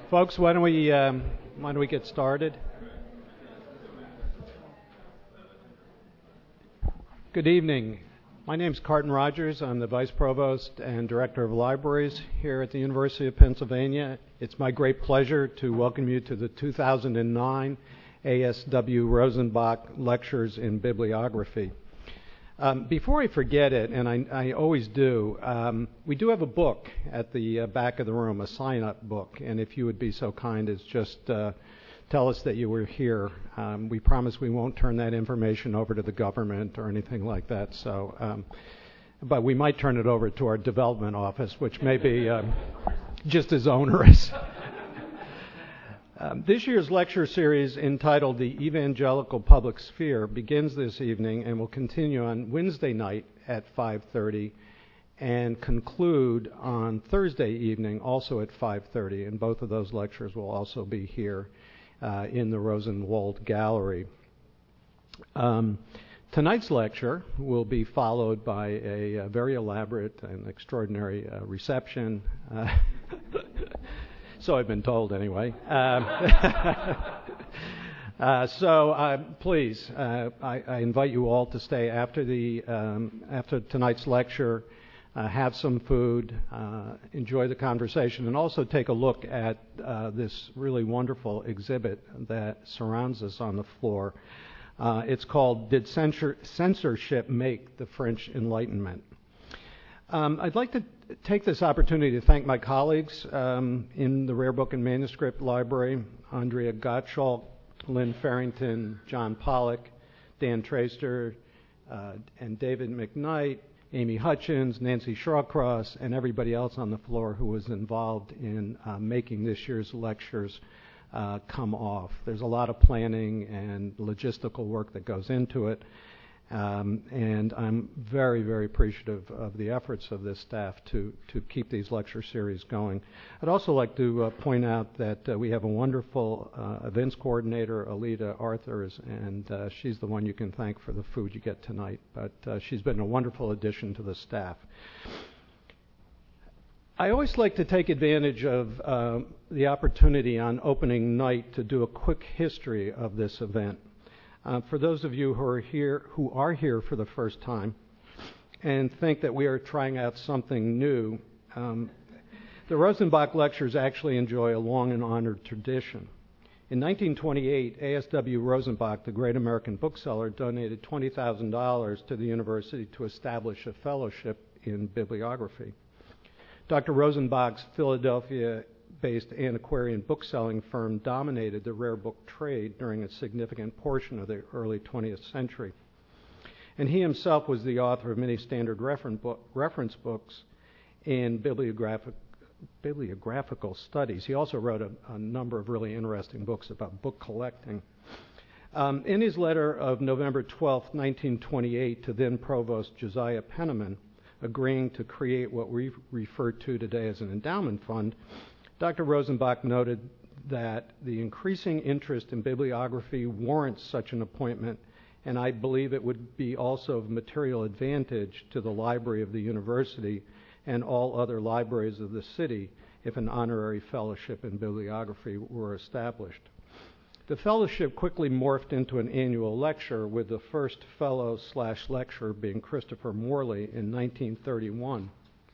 Folks, why don't we get started? Good evening. My name's Carton Rogers. I'm the Vice Provost and Director of Libraries here at the University of Pennsylvania. It's my great pleasure to welcome you to the 2009 ASW Rosenbach Lectures in Bibliography. Before I forget it, and I always do, we do have a book at the back of the room, a sign-up book, and if you would be so kind as just tell us that you were here. We promise we won't turn that information over to the government or anything like that, but we might turn it over to our development office, which may be just as onerous. This year's lecture series, entitled The Evangelical Public Sphere, begins this evening and will continue on Wednesday night at 5:30 and conclude on Thursday evening also at 5:30, and both of those lectures will also be here in the Rosenwald Gallery. Tonight's lecture will be followed by a very elaborate and extraordinary reception. So I've been told, anyway. Please, I invite you all to stay after tonight's lecture, have some food, enjoy the conversation, and also take a look at this really wonderful exhibit that surrounds us on the floor. It's called "Did Censorship Make the French Enlightenment?" I'd like to take this opportunity to thank my colleagues in the Rare Book and Manuscript Library, Andrea Gottschalk, Lynn Farrington, John Pollock, Dan Traster, and David McKnight, Amy Hutchins, Nancy Shawcross, and everybody else on the floor who was involved in making this year's lectures come off. There's a lot of planning and logistical work that goes into it. And I'm very, very appreciative of the efforts of this staff to keep these lecture series going. I'd also like to point out that we have a wonderful events coordinator, Alita Arthurs, and she's the one you can thank for the food you get tonight. But she's been a wonderful addition to the staff. I always like to take advantage of the opportunity on opening night to do a quick history of this event. For those of you who are here for the first time and think that we are trying out something new, the Rosenbach Lectures actually enjoy a long and honored tradition. In 1928, ASW Rosenbach, the great American bookseller, donated $20,000 to the university to establish a fellowship in bibliography. Dr. Rosenbach's Philadelphia-based antiquarian bookselling firm dominated the rare book trade during a significant portion of the early 20th century. And he himself was the author of many standard reference books in bibliographical studies. He also wrote a number of really interesting books about book collecting. In his letter of November 12, 1928, to then Provost Josiah Penniman, agreeing to create what we refer to today as an endowment fund, Dr. Rosenbach noted that the increasing interest in bibliography warrants such an appointment, and I believe it would be also of material advantage to the library of the university and all other libraries of the city if an honorary fellowship in bibliography were established. The fellowship quickly morphed into an annual lecture, with the first fellow/lecturer being Christopher Morley in 1931.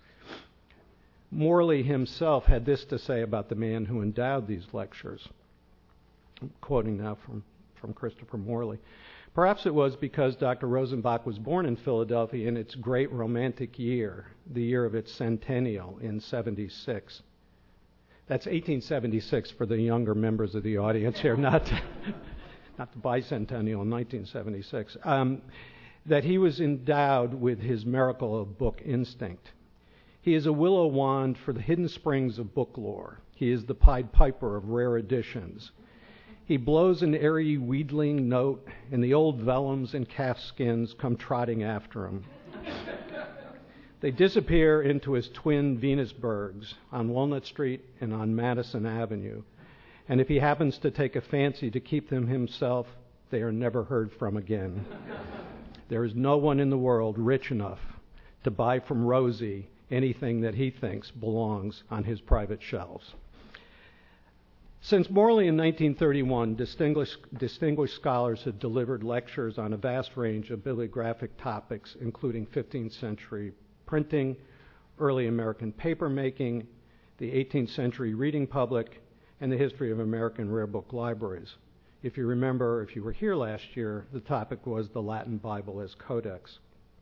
Morley himself had this to say about the man who endowed these lectures. I'm quoting now from Christopher Morley. "Perhaps it was because Dr. Rosenbach was born in Philadelphia in its great romantic year, the year of its centennial in 76. That's 1876 for the younger members of the audience here, not the bicentennial in 1976. That he was endowed with his miracle of book instinct. He is a willow wand for the hidden springs of book lore. He is the Pied Piper of rare editions. He blows an airy wheedling note, and the old vellums and calf skins come trotting after him. They disappear into his twin Venusbergs on Walnut Street and on Madison Avenue. And if he happens to take a fancy to keep them himself, they are never heard from again. There is no one in the world rich enough to buy from Rosie anything that he thinks belongs on his private shelves." Since Morley in 1931, distinguished scholars have delivered lectures on a vast range of bibliographic topics, including 15th century printing, early American papermaking, the 18th century reading public, and the history of American rare book libraries. If you remember, if you were here last year, the topic was the Latin Bible as Codex.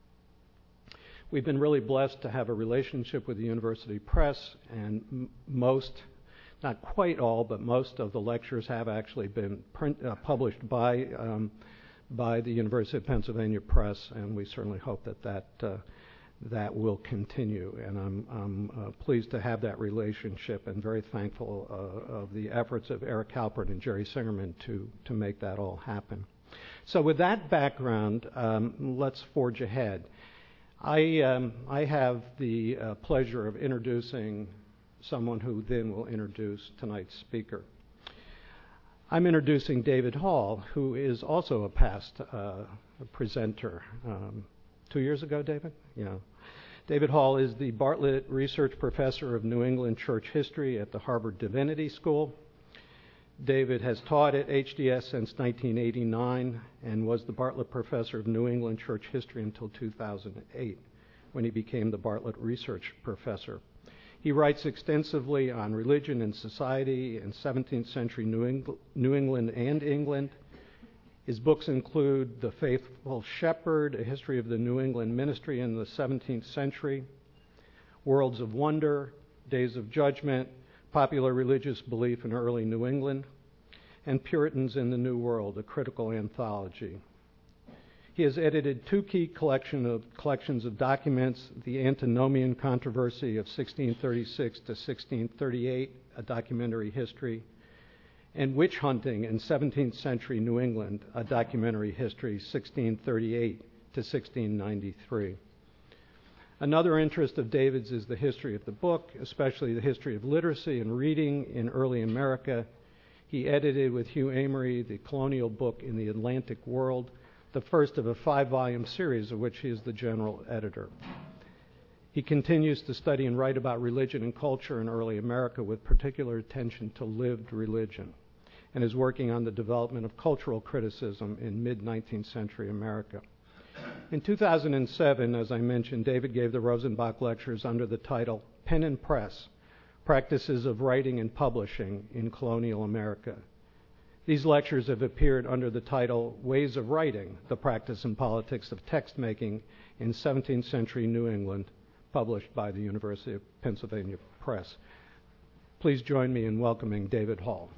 We've been really blessed to have a relationship with the University Press, and most, not quite all, but most of the lectures have actually been published by the University of Pennsylvania Press, and we certainly hope that will continue. And I'm pleased to have that relationship and very thankful of the efforts of Eric Halpert and Jerry Singerman to make that all happen. So with that background, let's forge ahead. I have the pleasure of introducing someone who then will introduce tonight's speaker. I'm introducing David Hall, who is also a past presenter. 2 years ago, David? Yeah. David Hall is the Bartlett Research Professor of New England Church History at the Harvard Divinity School. David has taught at HDS since 1989 and was the Bartlett Professor of New England Church History until 2008, when he became the Bartlett Research Professor. He writes extensively on religion and society in 17th century New England and England. His books include The Faithful Shepherd, A History of the New England Ministry in the 17th Century, Worlds of Wonder, Days of Judgment, Popular Religious Belief in Early New England, and Puritans in the New World, a critical anthology. He has edited two key collections of documents, The Antinomian Controversy of 1636 to 1638, a documentary history, and Witch Hunting in 17th Century New England, a documentary history, 1638 to 1693. Another interest of David's is the history of the book, especially the history of literacy and reading in early America. He edited with Hugh Amory the colonial book In the Atlantic World, the first of a 5-volume series of which he is the general editor. He continues to study and write about religion and culture in early America with particular attention to lived religion, and is working on the development of cultural criticism in mid-19th century America. In 2007, as I mentioned, David gave the Rosenbach Lectures under the title Pen and Press, Practices of Writing and Publishing in Colonial America. These lectures have appeared under the title Ways of Writing, the Practice and Politics of Text Making in 17th Century New England, published by the University of Pennsylvania Press. Please join me in welcoming David Hall.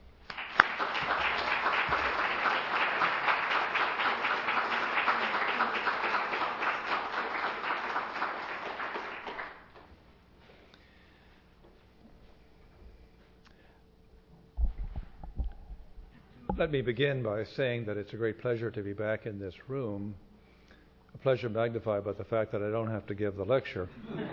Let me begin by saying that it's a great pleasure to be back in this room, a pleasure magnified by the fact that I don't have to give the lecture,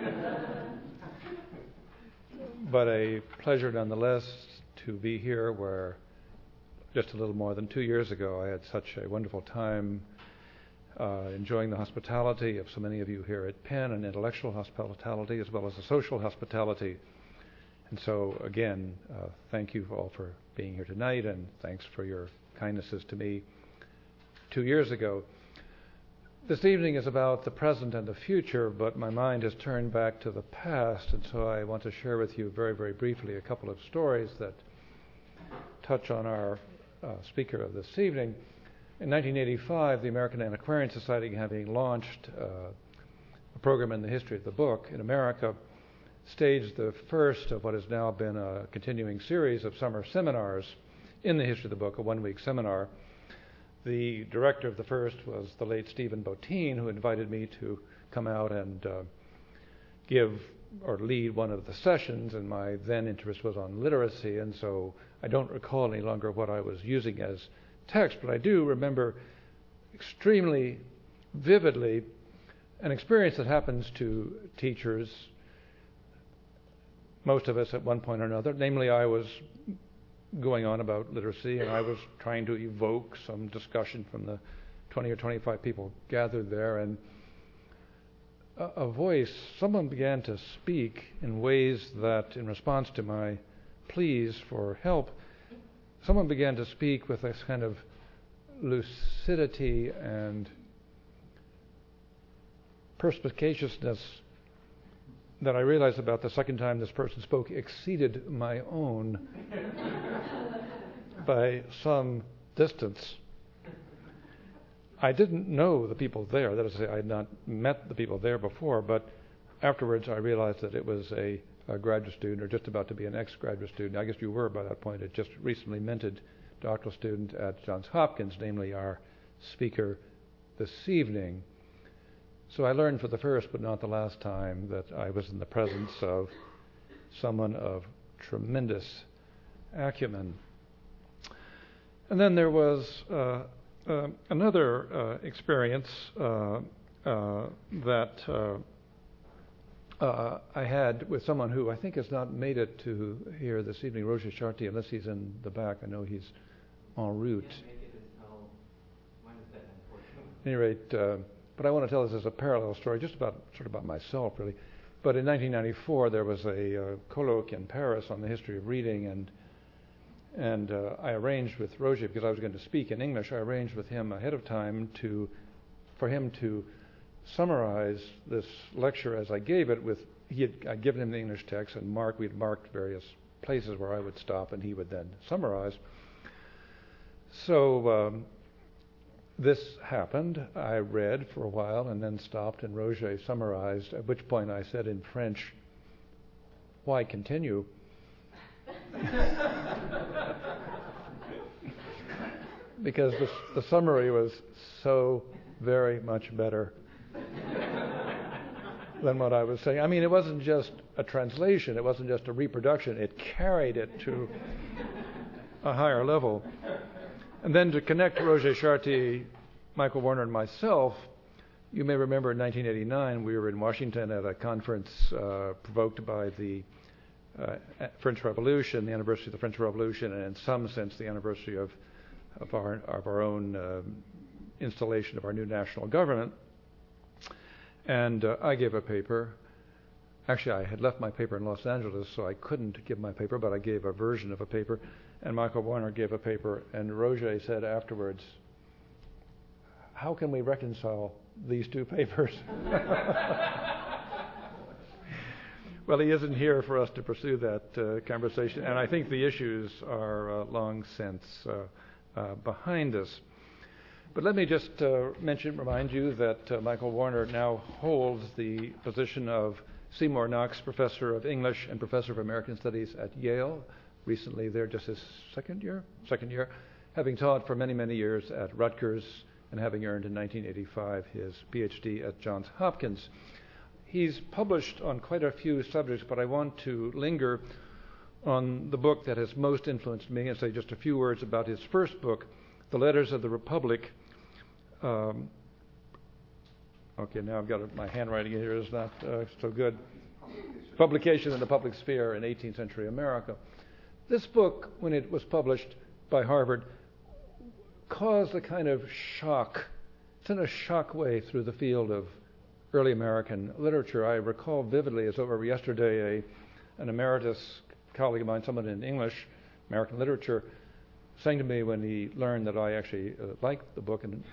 but a pleasure nonetheless to be here where just a little more than 2 years ago I had such a wonderful time enjoying the hospitality of so many of you here at Penn, and intellectual hospitality as well as the social hospitality. And so, again, thank you all for being here tonight, and thanks for your kindnesses to me 2 years ago. This evening is about the present and the future, but my mind has turned back to the past, and so I want to share with you very, very briefly a couple of stories that touch on our speaker of this evening. In 1985, the American Antiquarian Society, having launched a program in the history of the book in America, staged the first of what has now been a continuing series of summer seminars in the history of the book, a one-week seminar. The director of the first was the late Stephen Bottin, who invited me to come out and give or lead one of the sessions, and my then interest was on literacy, and so I don't recall any longer what I was using as text, but I do remember extremely vividly an experience that happens to teachers, most of us at one point or another. Namely, I was going on about literacy, and I was trying to evoke some discussion from the 20 or 25 people gathered there, and someone began to speak in ways that, in response to my pleas for help, someone began to speak with this kind of lucidity and perspicaciousness that I realized about the second time this person spoke exceeded my own by some distance. I didn't know the people there. That is to say, I had not met the people there before, but afterwards I realized that it was a graduate student, or just about to be an ex-graduate student. I guess you were by that point. It just recently minted doctoral student at Johns Hopkins, namely our speaker this evening. So I learned for the first but not the last time that I was in the presence of someone of tremendous acumen. And then there was another experience that I had with someone who I think has not made it to here this evening, Roger Chartier, unless he's in the back. I know he's en route. At any rate, but I want to tell this as a parallel story, just about myself, really. But in 1994, there was a colloque in Paris on the history of reading, and I arranged with Roger, because I was going to speak in English, I arranged with him ahead of time for him to summarize this lecture as I gave it. I'd given him the English text, and we'd marked various places where I would stop, and he would then summarize. So this happened. I read for a while and then stopped, and Roger summarized, at which point I said in French, "Why continue?" Because the summary was so very much better than what I was saying. I mean, it wasn't just a translation, it wasn't just a reproduction, it carried it to a higher level. And then to connect Roger Chartier, Michael Warner, and myself, you may remember in 1989 we were in Washington at a conference provoked by the French Revolution, the anniversary of the French Revolution, and in some sense the anniversary of our own installation of our new national government. And I gave a paper. Actually, I had left my paper in Los Angeles, so I couldn't give my paper, but I gave a version of a paper. And Michael Warner gave a paper, and Roger said afterwards, "How can we reconcile these two papers?" Well, he isn't here for us to pursue that conversation, and I think the issues are long since behind us. But let me just remind you that Michael Warner now holds the position of Seymour Knox Professor of English and Professor of American Studies at Yale. Recently there, just his second year, having taught for many, many years at Rutgers and having earned in 1985 his PhD at Johns Hopkins. He's published on quite a few subjects, but I want to linger on the book that has most influenced me and say just a few words about his first book, The Letters of the Republic. Okay, now I've got my handwriting here is not so good. Publication in the Public Sphere in 18th Century America. This book, when it was published by Harvard, caused a kind of shock. It's in a shock way through the field of early American literature. I recall vividly, as though it were yesterday, an emeritus colleague of mine, someone in English, American literature, saying to me when he learned that I actually liked the book, and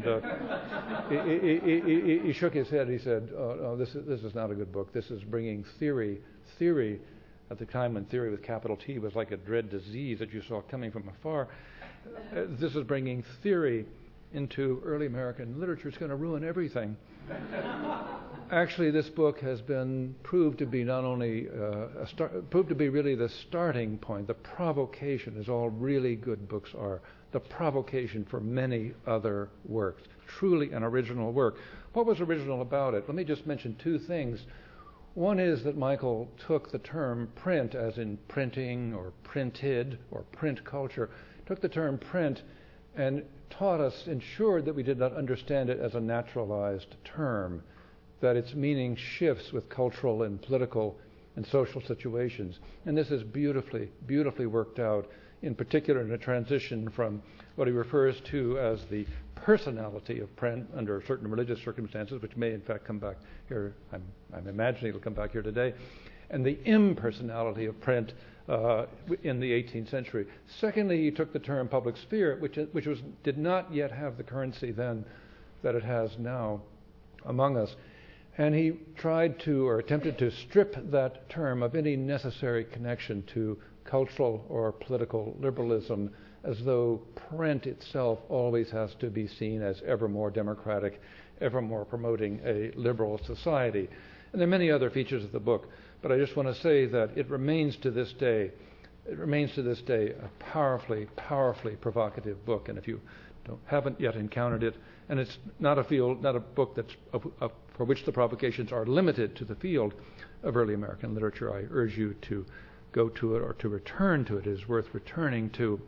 he shook his head. He said, "Oh, this is not a good book. This is bringing theory at the time when theory with capital T was like a dread disease that you saw coming from afar. This is bringing theory into early American literature. It's going to ruin everything." Actually, this book has been proved to be not only proved to be really the starting point, the provocation, as all really good books are, the provocation for many other works. Truly an original work. What was original about it? Let me just mention two things. One is that Michael took the term print, as in printing or printed or print culture, took the term print and taught us, ensured that we did not understand it as a naturalized term, that its meaning shifts with cultural and political and social situations. And this is beautifully, beautifully worked out, in particular in a transition from what he refers to as the personality of print under certain religious circumstances, which may in fact come back here, I'm imagining it'll come back here today, and the impersonality of print in the 18th century. Secondly, he took the term public sphere, which did not yet have the currency then that it has now among us. And he tried to, or attempted to, strip that term of any necessary connection to cultural or political liberalism, as though print itself always has to be seen as ever more democratic, ever more promoting a liberal society. And there are many other features of the book, but I just want to say that it remains to this day a powerfully, powerfully provocative book. And if you haven't yet encountered it, and it's not a book that's for which the provocations are limited to the field of early American literature, I urge you to go to it or to return to it. It is worth returning to.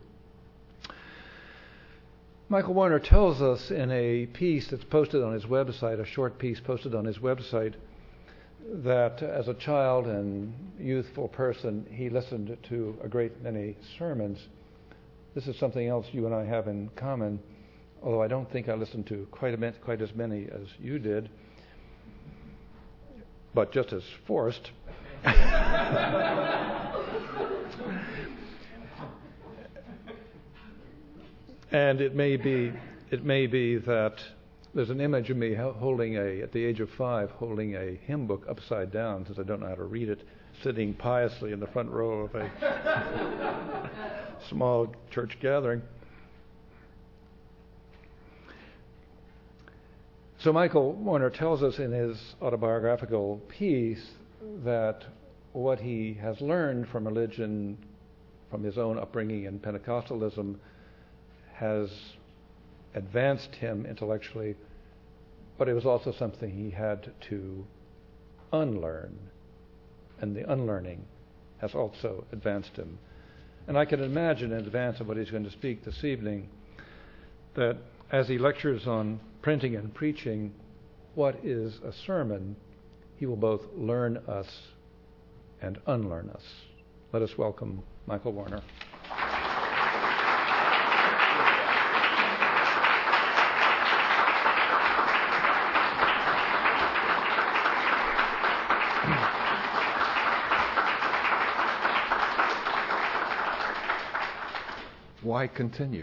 Michael Warner tells us in a piece that's posted on his website, a short piece posted on his website, that as a child and youthful person, he listened to a great many sermons. This is something else you and I have in common, although I don't think I listened to quite as many as you did, but just as forced. And it may be that there's an image of me at the age of 5, holding a hymn book upside down, since I don't know how to read it, sitting piously in the front row of a small church gathering. So Michael Warner tells us in his autobiographical piece that what he has learned from religion, from his own upbringing in Pentecostalism, has advanced him intellectually, but it was also something he had to unlearn, and the unlearning has also advanced him. And I can imagine in advance of what he's going to speak this evening, that as he lectures on printing and preaching what is a sermon, he will both learn us and unlearn us. Let us welcome Michael Warner. Why continue?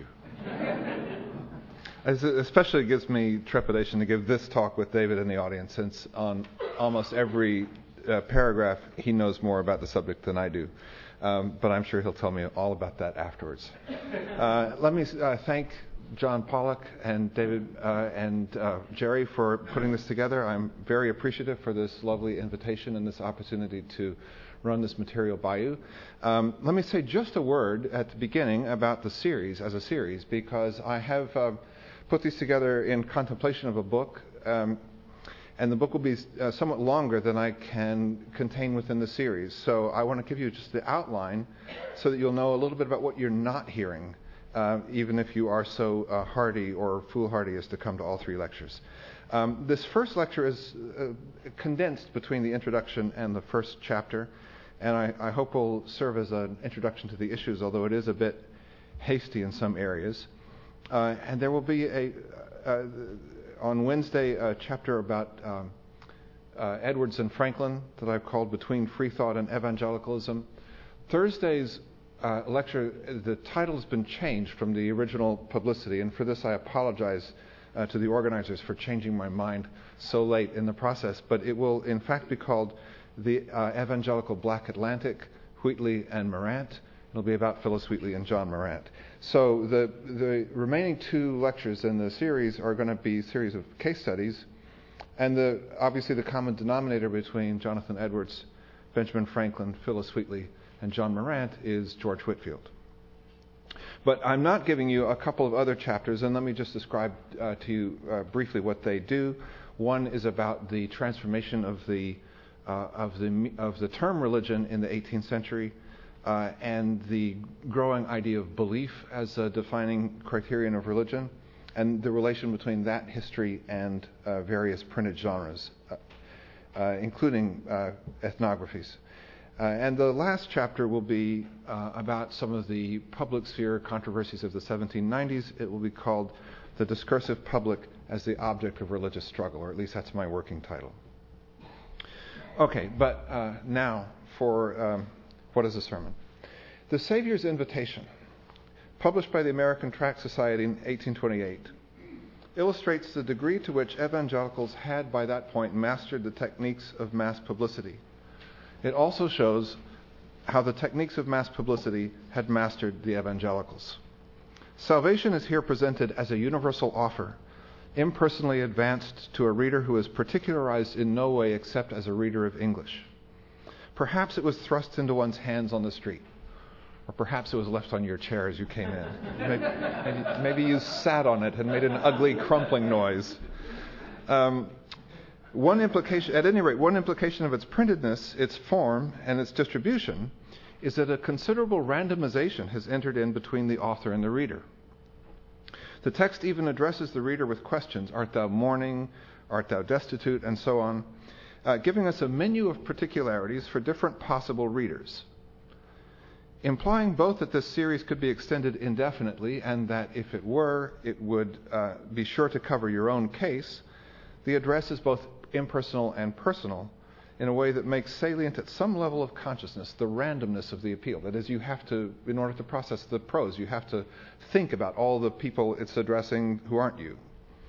It especially gives me trepidation to give this talk with David in the audience, since on almost every paragraph he knows more about the subject than I do. But I'm sure he'll tell me all about that afterwards. Let me thank John Pollock and David and Jerry for putting this together. I'm very appreciative for this lovely invitation and this opportunity to run this material by you. Let me say just a word at the beginning about the series as a series, because I have put these together in contemplation of a book, and the book will be somewhat longer than I can contain within the series. So I want to give you just the outline so that you'll know a little bit about what you're not hearing, even if you are so hardy or foolhardy as to come to all 3 lectures. This first lecture is condensed between the introduction and the first chapter, and I hope will serve as an introduction to the issues, although it is a bit hasty in some areas. And there will be on Wednesday a chapter about Edwards and Franklin that I've called Between Free Thought and Evangelicalism. Thursday's lecture, the title has been changed from the original publicity, and for this I apologize to the organizers for changing my mind so late in the process, but it will in fact be called The Evangelical Black Atlantic, Wheatley and Marant. It'll be about Phyllis Wheatley and John Marant. So the remaining 2 lectures in the series are going to be a series of case studies, and obviously the common denominator between Jonathan Edwards, Benjamin Franklin, Phyllis Wheatley, and John Marant is George Whitefield. But I'm not giving you a couple of other chapters, and let me just describe to you briefly what they do. One is about the transformation of the term religion in the 18th century, and the growing idea of belief as a defining criterion of religion, and the relation between that history and various printed genres, including ethnographies. And the last chapter will be about some of the public sphere controversies of the 1790s. It will be called The Discursive Public as the Object of Religious Struggle, or at least that's my working title. Okay, but now for what is a sermon? The Savior's Invitation, published by the American Tract Society in 1828, illustrates the degree to which evangelicals had by that point mastered the techniques of mass publicity. It also shows how the techniques of mass publicity had mastered the evangelicals. Salvation is here presented as a universal offer, impersonally advanced to a reader who is particularized in no way except as a reader of English. Perhaps it was thrust into one's hands on the street, or perhaps it was left on your chair as you came in. Maybe you sat on it and made an ugly crumpling noise. One implication of its printedness, its form, and its distribution is that a considerable randomization has entered in between the author and the reader. The text even addresses the reader with questions: art thou mourning? Art thou destitute? And so on, giving us a menu of particularities for different possible readers, implying both that this series could be extended indefinitely and that if it were, it would be sure to cover your own case. The address is both impersonal and personal in a way that makes salient at some level of consciousness the randomness of the appeal. That is, you have to, in order to process the prose, you have to think about all the people it's addressing who aren't you.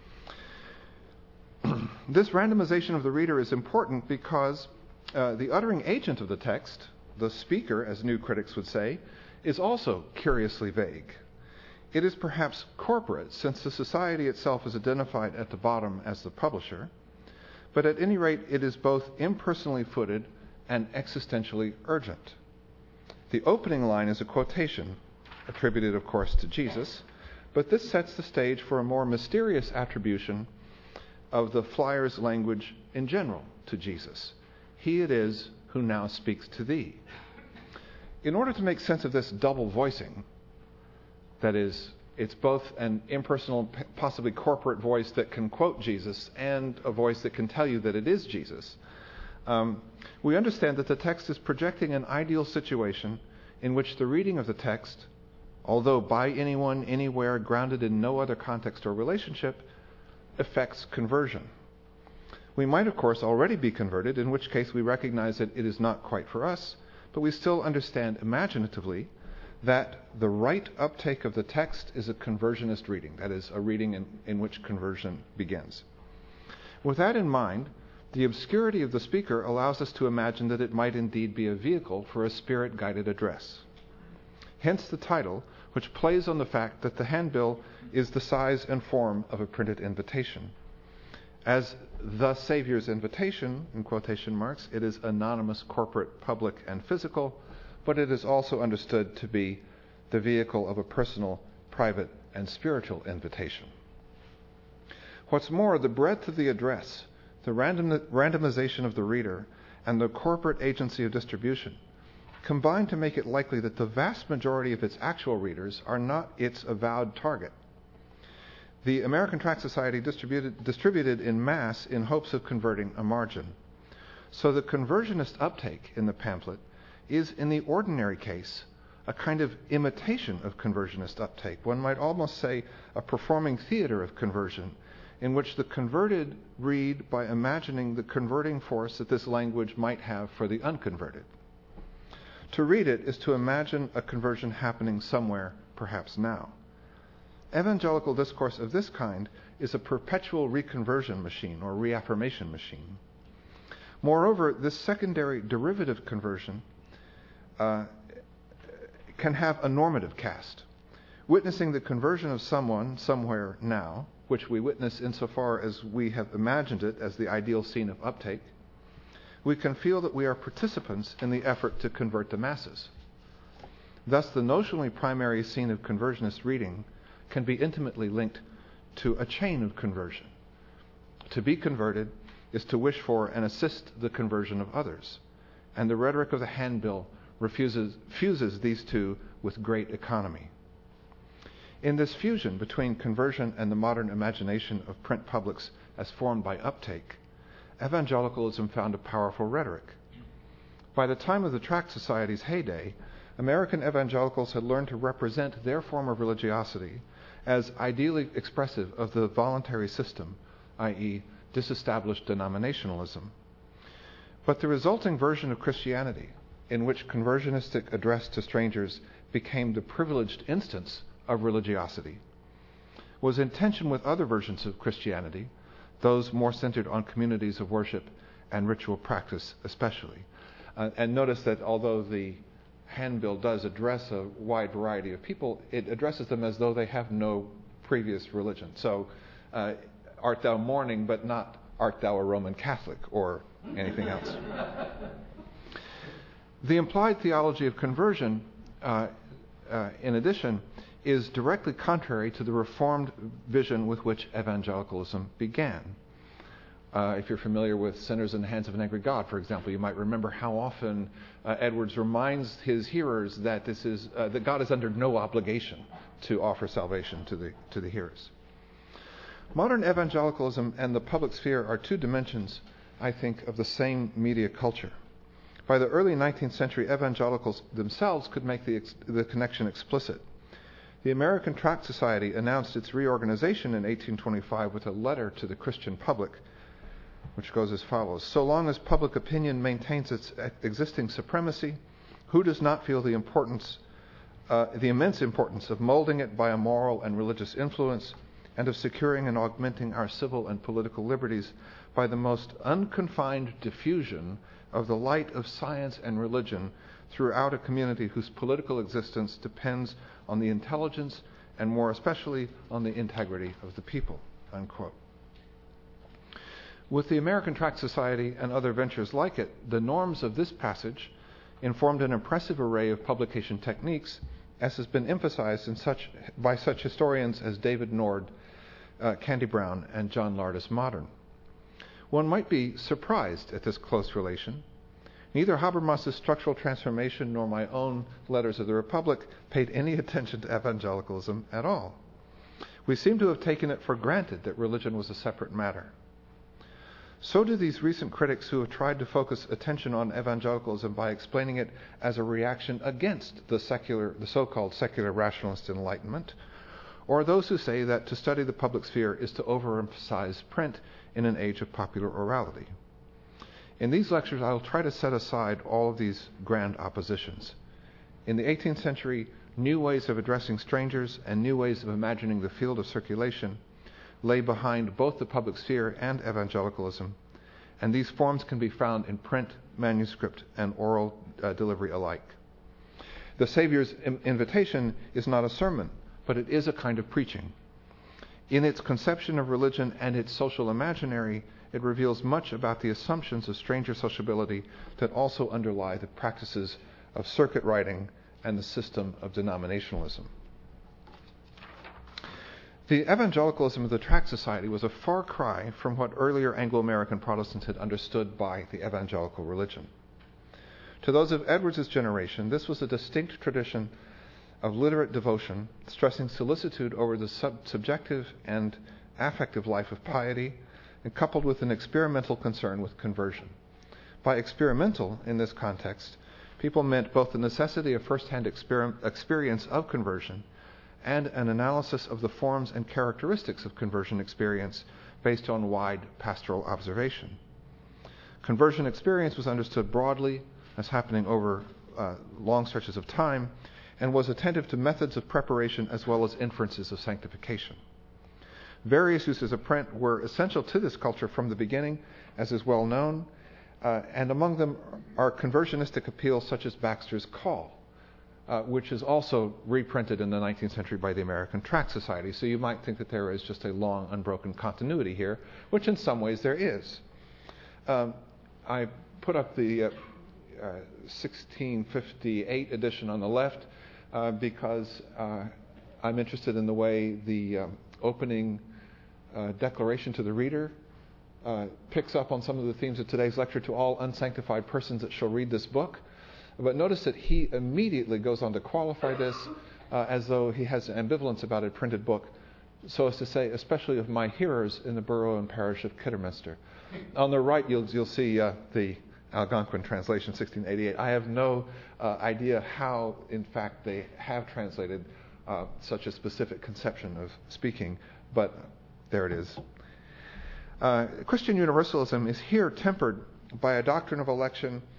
This randomization of the reader is important because the uttering agent of the text, the speaker, as new critics would say, is also curiously vague. It is perhaps corporate, since the society itself is identified at the bottom as the publisher, but at any rate it is both impersonally footed and existentially urgent. The opening line is a quotation, attributed of course to Jesus, but this sets the stage for a more mysterious attribution of the flyer's language in general to Jesus. He it is who now speaks to thee. In order to make sense of this double voicing, that is, it's both an impersonal, possibly corporate voice that can quote Jesus and a voice that can tell you that it is Jesus, we understand that the text is projecting an ideal situation in which the reading of the text, although by anyone, anywhere, grounded in no other context or relationship, affects conversion. We might, of course, already be converted, in which case we recognize that it is not quite for us, but we still understand imaginatively that the right uptake of the text is a conversionist reading, that is, a reading in which conversion begins. With that in mind, the obscurity of the speaker allows us to imagine that it might indeed be a vehicle for a spirit-guided address. Hence the title, which plays on the fact that the handbill is the size and form of a printed invitation. As the Savior's Invitation, in quotation marks, it is anonymous, corporate, public, and physical, but it is also understood to be the vehicle of a personal, private, and spiritual invitation. What's more, the breadth of the address, the randomization of the reader, and the corporate agency of distribution combine to make it likely that the vast majority of its actual readers are not its avowed target. The American Tract Society distributed in mass in hopes of converting a margin. So the conversionist uptake in the pamphlet is, in the ordinary case, a kind of imitation of conversionist uptake. One might almost say a performing theater of conversion, in which the converted read by imagining the converting force that this language might have for the unconverted. To read it is to imagine a conversion happening somewhere, perhaps now. Evangelical discourse of this kind is a perpetual reconversion machine or reaffirmation machine. Moreover, this secondary derivative conversion can have a normative cast. Witnessing the conversion of someone somewhere now, which we witness insofar as we have imagined it as the ideal scene of uptake, we can feel that we are participants in the effort to convert the masses. Thus, the notionally primary scene of conversionist reading can be intimately linked to a chain of conversion. To be converted is to wish for and assist the conversion of others, and the rhetoric of the handbill fuses these two with great economy. In this fusion between conversion and the modern imagination of print publics as formed by uptake, evangelicalism found a powerful rhetoric. By the time of the Tract Society's heyday, American evangelicals had learned to represent their form of religiosity as ideally expressive of the voluntary system, i.e., disestablished denominationalism. But the resulting version of Christianity, in which conversionistic address to strangers became the privileged instance of religiosity, was in tension with other versions of Christianity, those more centered on communities of worship and ritual practice especially. And notice that although the handbill does address a wide variety of people, it addresses them as though they have no previous religion. So, art thou mourning, but not art thou a Roman Catholic or anything else. The implied theology of conversion, in addition, is directly contrary to the Reformed vision with which evangelicalism began. If you're familiar with Sinners in the Hands of an Angry God, for example, you might remember how often Edwards reminds his hearers that that God is under no obligation to offer salvation to the hearers. Modern evangelicalism and the public sphere are two dimensions, I think, of the same media culture. By the early 19th century, evangelicals themselves could make the connection explicit. The American Tract Society announced its reorganization in 1825 with a letter to the Christian public, which goes as follows: "So long as public opinion maintains its existing supremacy, who does not feel the immense importance of molding it by a moral and religious influence, and of securing and augmenting our civil and political liberties by the most unconfined diffusion of the light of science and religion throughout a community whose political existence depends on the intelligence and more especially on the integrity of the people," unquote. With the American Tract Society and other ventures like it, the norms of this passage informed an impressive array of publication techniques, as has been emphasized by such historians as David Nord, Candy Brown, and John Lardis Modern. One might be surprised at this close relation. Neither Habermas's Structural Transformation nor my own Letters of the Republic paid any attention to evangelicalism at all. We seem to have taken it for granted that religion was a separate matter. So do these recent critics who have tried to focus attention on evangelicalism by explaining it as a reaction against the so-called secular rationalist Enlightenment, or those who say that to study the public sphere is to overemphasize print in an age of popular orality. In these lectures, I will try to set aside all of these grand oppositions. In the 18th century, new ways of addressing strangers and new ways of imagining the field of circulation lay behind both the public sphere and evangelicalism, and these forms can be found in print, manuscript, and oral delivery alike. The Savior's invitation is not a sermon, but it is a kind of preaching. In its conception of religion and its social imaginary, it reveals much about the assumptions of stranger sociability that also underlie the practices of circuit writing and the system of denominationalism. The evangelicalism of the Tract Society was a far cry from what earlier Anglo-American Protestants had understood by the evangelical religion. To those of Edwards' generation, this was a distinct tradition of literate devotion, stressing solicitude over the subjective and affective life of piety, and coupled with an experimental concern with conversion. By experimental, in this context, people meant both the necessity of first-hand experience of conversion and an analysis of the forms and characteristics of conversion experience based on wide pastoral observation. Conversion experience was understood broadly as happening over long stretches of time and was attentive to methods of preparation as well as inferences of sanctification. Various uses of print were essential to this culture from the beginning, as is well known, and among them are conversionistic appeals such as Baxter's Call, which is also reprinted in the 19th century by the American Tract Society. So you might think that there is just a long, unbroken continuity here, which in some ways there is. I put up the 1658 edition on the left because I'm interested in the way the opening declaration to the reader picks up on some of the themes of today's lecture. To all unsanctified persons that shall read this book. But notice that he immediately goes on to qualify this as though he has ambivalence about a printed book, so as to say, especially of my hearers in the borough and parish of Kidderminster. On the right, you'll see the Algonquin translation, 1688. I have no idea how, in fact, they have translated such a specific conception of speaking, but there it is. Christian universalism is here tempered by a doctrine of election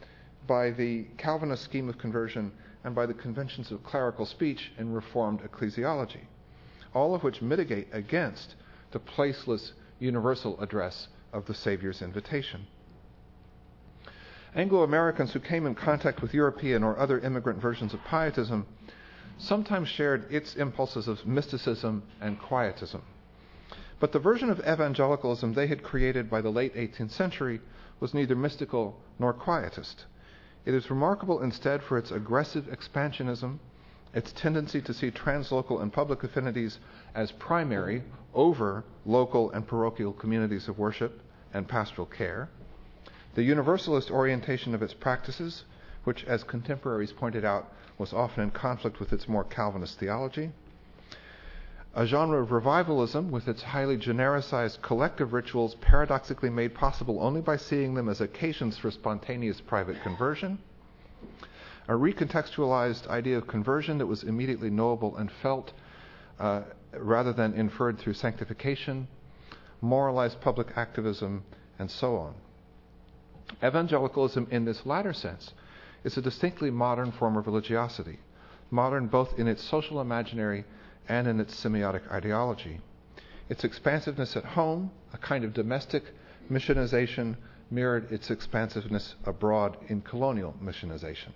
by the Calvinist scheme of conversion and by the conventions of clerical speech in Reformed ecclesiology, all of which mitigate against the placeless universal address of the Savior's invitation. Anglo-Americans who came in contact with European or other immigrant versions of pietism sometimes shared its impulses of mysticism and quietism. But the version of evangelicalism they had created by the late 18th century was neither mystical nor quietist. It is remarkable instead for its aggressive expansionism, its tendency to see translocal and public affinities as primary over local and parochial communities of worship and pastoral care, the universalist orientation of its practices, which, as contemporaries pointed out, was often in conflict with its more Calvinist theology, a genre of revivalism with its highly genericized collective rituals paradoxically made possible only by seeing them as occasions for spontaneous private conversion, a recontextualized idea of conversion that was immediately knowable and felt rather than inferred through sanctification, moralized public activism, and so on. Evangelicalism in this latter sense is a distinctly modern form of religiosity, modern both in its social imaginary and in its semiotic ideology. Its expansiveness at home, a kind of domestic missionization, mirrored its expansiveness abroad in colonial missionization.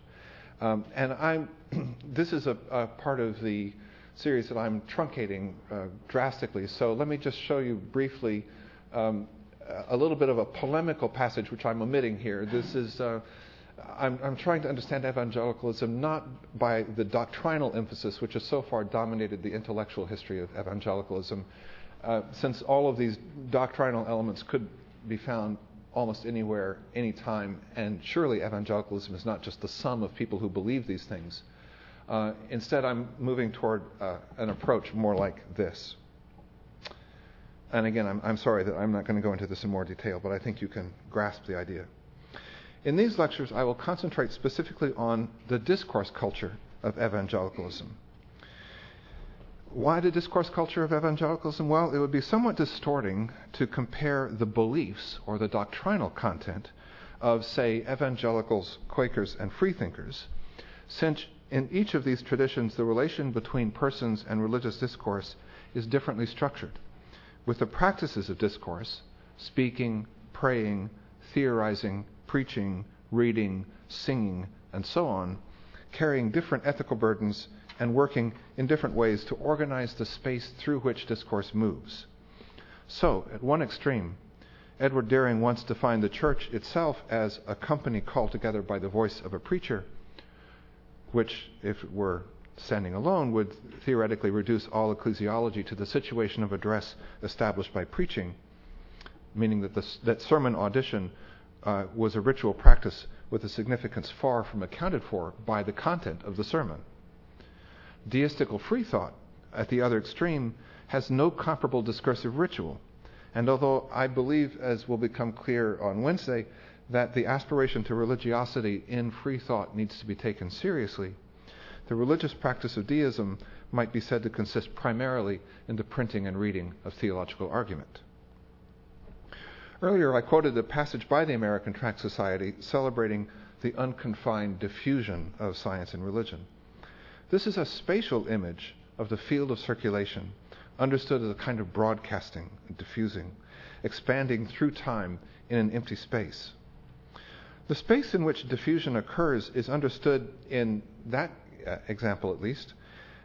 This is a part of the series that I'm truncating drastically, so let me just show you briefly a little bit of a polemical passage which I'm omitting here. This is I'm trying to understand evangelicalism not by the doctrinal emphasis which has so far dominated the intellectual history of evangelicalism, since all of these doctrinal elements could be found almost anywhere, anytime, and surely evangelicalism is not just the sum of people who believe these things. Instead, I'm moving toward an approach more like this. And again, I'm sorry that I'm not going to go into this in more detail, but I think you can grasp the idea. In these lectures, I will concentrate specifically on the discourse culture of evangelicalism. Why the discourse culture of evangelicalism? Well, it would be somewhat distorting to compare the beliefs or the doctrinal content of, say, evangelicals, Quakers, and freethinkers, since in each of these traditions the relation between persons and religious discourse is differently structured, with the practices of discourse, speaking, praying, theorizing, preaching, reading, singing, and so on, carrying different ethical burdens and working in different ways to organize the space through which discourse moves. So, at one extreme, Edward Daring once defined the church itself as a company called together by the voice of a preacher, which, if it were standing alone, would theoretically reduce all ecclesiology to the situation of address established by preaching, meaning that sermon audition was a ritual practice with a significance far from accounted for by the content of the sermon. Deistical free thought, at the other extreme, has no comparable discursive ritual. And although I believe, as will become clear on Wednesday, that the aspiration to religiosity in free thought needs to be taken seriously, the religious practice of deism might be said to consist primarily in the printing and reading of theological argument. Earlier, I quoted a passage by the American Tract Society celebrating the unconfined diffusion of science and religion. This is a spatial image of the field of circulation, understood as a kind of broadcasting, diffusing, expanding through time in an empty space. The space in which diffusion occurs is understood, in that example at least,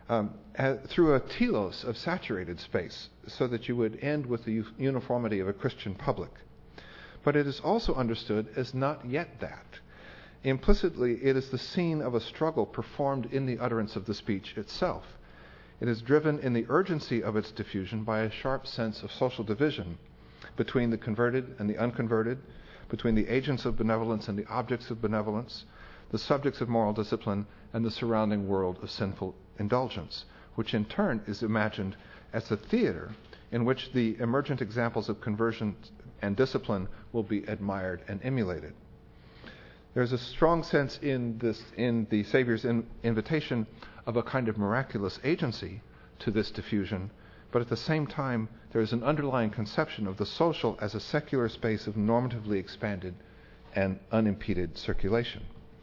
through a telos of saturated space, so that you would end with the uniformity of a Christian public. But it is also understood as not yet that. Implicitly, it is the scene of a struggle performed in the utterance of the speech itself. It is driven in the urgency of its diffusion by a sharp sense of social division between the converted and the unconverted, between the agents of benevolence and the objects of benevolence, the subjects of moral discipline, and the surrounding world of sinful indulgence, which in turn is imagined as the theater in which the emergent examples of conversion and discipline will be admired and emulated. There's a strong sense in the Savior's invitation of a kind of miraculous agency to this diffusion, but at the same time there is an underlying conception of the social as a secular space of normatively expanded and unimpeded circulation.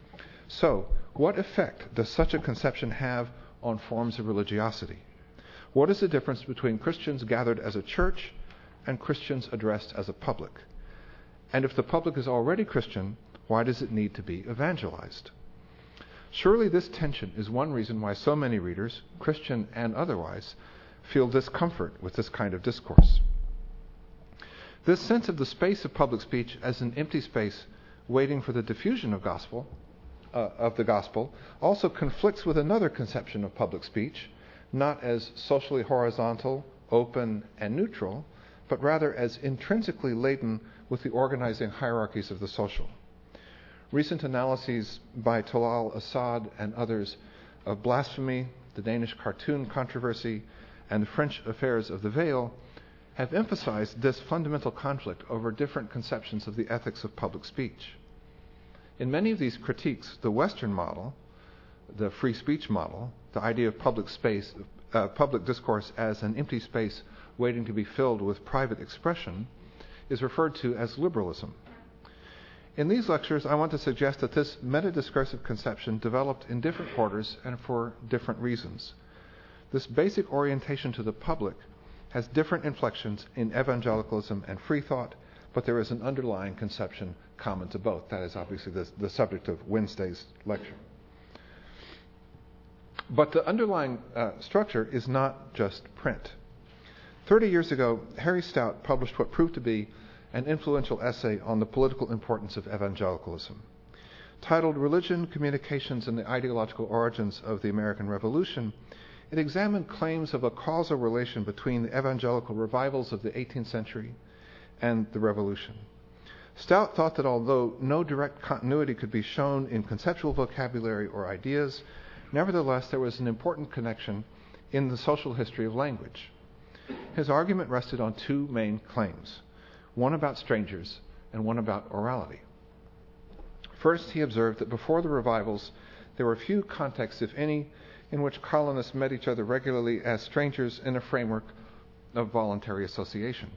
So, what effect does such a conception have on forms of religiosity? What is the difference between Christians gathered as a church and Christians addressed as a public? And if the public is already Christian, why does it need to be evangelized? Surely this tension is one reason why so many readers, Christian and otherwise, feel discomfort with this kind of discourse. This sense of the space of public speech as an empty space waiting for the diffusion of the gospel also conflicts with another conception of public speech, not as socially horizontal, open, and neutral, but rather as intrinsically laden with the organizing hierarchies of the social. Recent analyses by Talal Assad and others of blasphemy, the Danish cartoon controversy, and the French affairs of the Veil have emphasized this fundamental conflict over different conceptions of the ethics of public speech. In many of these critiques, the Western model, the free speech model, the idea of public discourse as an empty space waiting to be filled with private expression, is referred to as liberalism. In these lectures, I want to suggest that this meta-discursive conception developed in different quarters and for different reasons. This basic orientation to the public has different inflections in evangelicalism and free thought, but there is an underlying conception common to both. That is obviously the subject of Wednesday's lecture. But the underlying structure is not just print. 30 years ago, Harry Stout published what proved to be an influential essay on the political importance of evangelicalism. Titled Religion, Communications, and the Ideological Origins of the American Revolution, it examined claims of a causal relation between the evangelical revivals of the 18th century and the Revolution. Stout thought that although no direct continuity could be shown in conceptual vocabulary or ideas, nevertheless there was an important connection in the social history of language. His argument rested on two main claims, one about strangers and one about orality. First, he observed that before the revivals, there were few contexts, if any, in which colonists met each other regularly as strangers in a framework of voluntary association.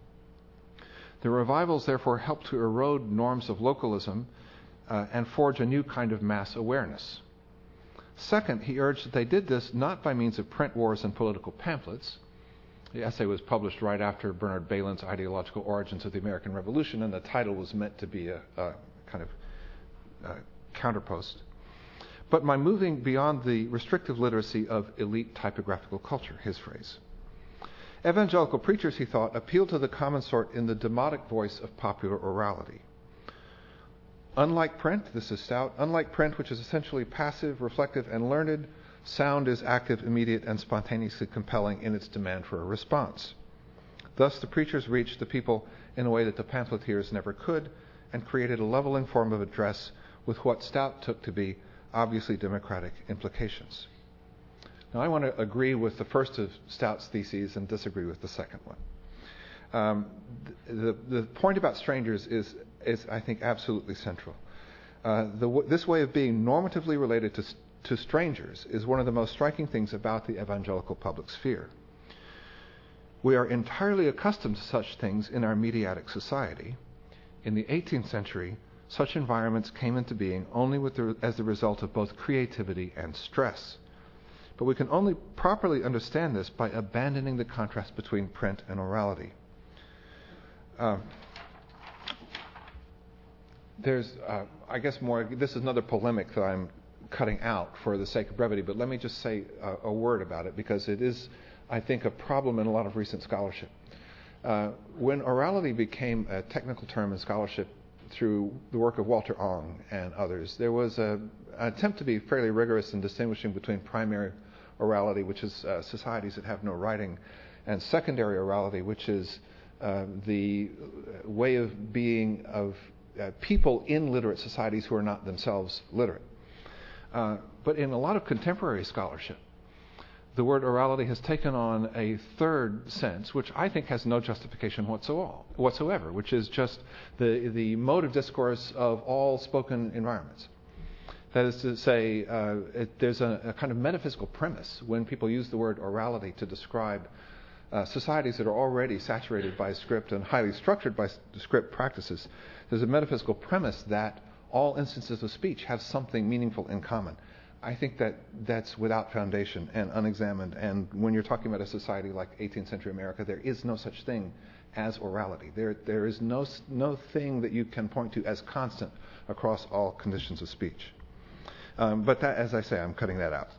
The revivals therefore helped to erode norms of localism and forge a new kind of mass awareness. Second, he urged that they did this not by means of print wars and political pamphlets. The essay was published right after Bernard Bailyn's Ideological Origins of the American Revolution, and the title was meant to be a kind of counterpost. But by moving beyond the restrictive literacy of elite typographical culture, his phrase. Evangelical preachers, he thought, appealed to the common sort in the demotic voice of popular orality. Unlike print, this is Stout, unlike print, which is essentially passive, reflective, and learned, sound is active, immediate, and spontaneously compelling in its demand for a response. Thus, the preachers reached the people in a way that the pamphleteers never could, and created a leveling form of address with what Stout took to be obviously democratic implications. Now, I want to agree with the first of Stout's theses and disagree with the second one. The point about strangers is I think, absolutely central. This way of being normatively related to strangers is one of the most striking things about the evangelical public sphere. We are entirely accustomed to such things in our mediatic society. In the 18th century, such environments came into being only as the result of both creativity and stress. But we can only properly understand this by abandoning the contrast between print and orality. I guess this is another polemic that I'm cutting out for the sake of brevity, but let me just say a word about it, because it is, I think, a problem in a lot of recent scholarship. When orality became a technical term in scholarship through the work of Walter Ong and others, there was an attempt to be fairly rigorous in distinguishing between primary orality, which is societies that have no writing, and secondary orality, which is the way of being of people in literate societies who are not themselves literate. But in a lot of contemporary scholarship, the word orality has taken on a third sense, which I think has no justification whatsoever, which is just the mode of discourse of all spoken environments. That is to say, there's a kind of metaphysical premise when people use the word orality to describe societies that are already saturated by script and highly structured by script practices. There's a metaphysical premise that all instances of speech have something meaningful in common. I think that that's without foundation and unexamined. And when you're talking about a society like 18th century America, there is no such thing as orality. There is no thing that you can point to as constant across all conditions of speech. But that, as I say, I'm cutting that out.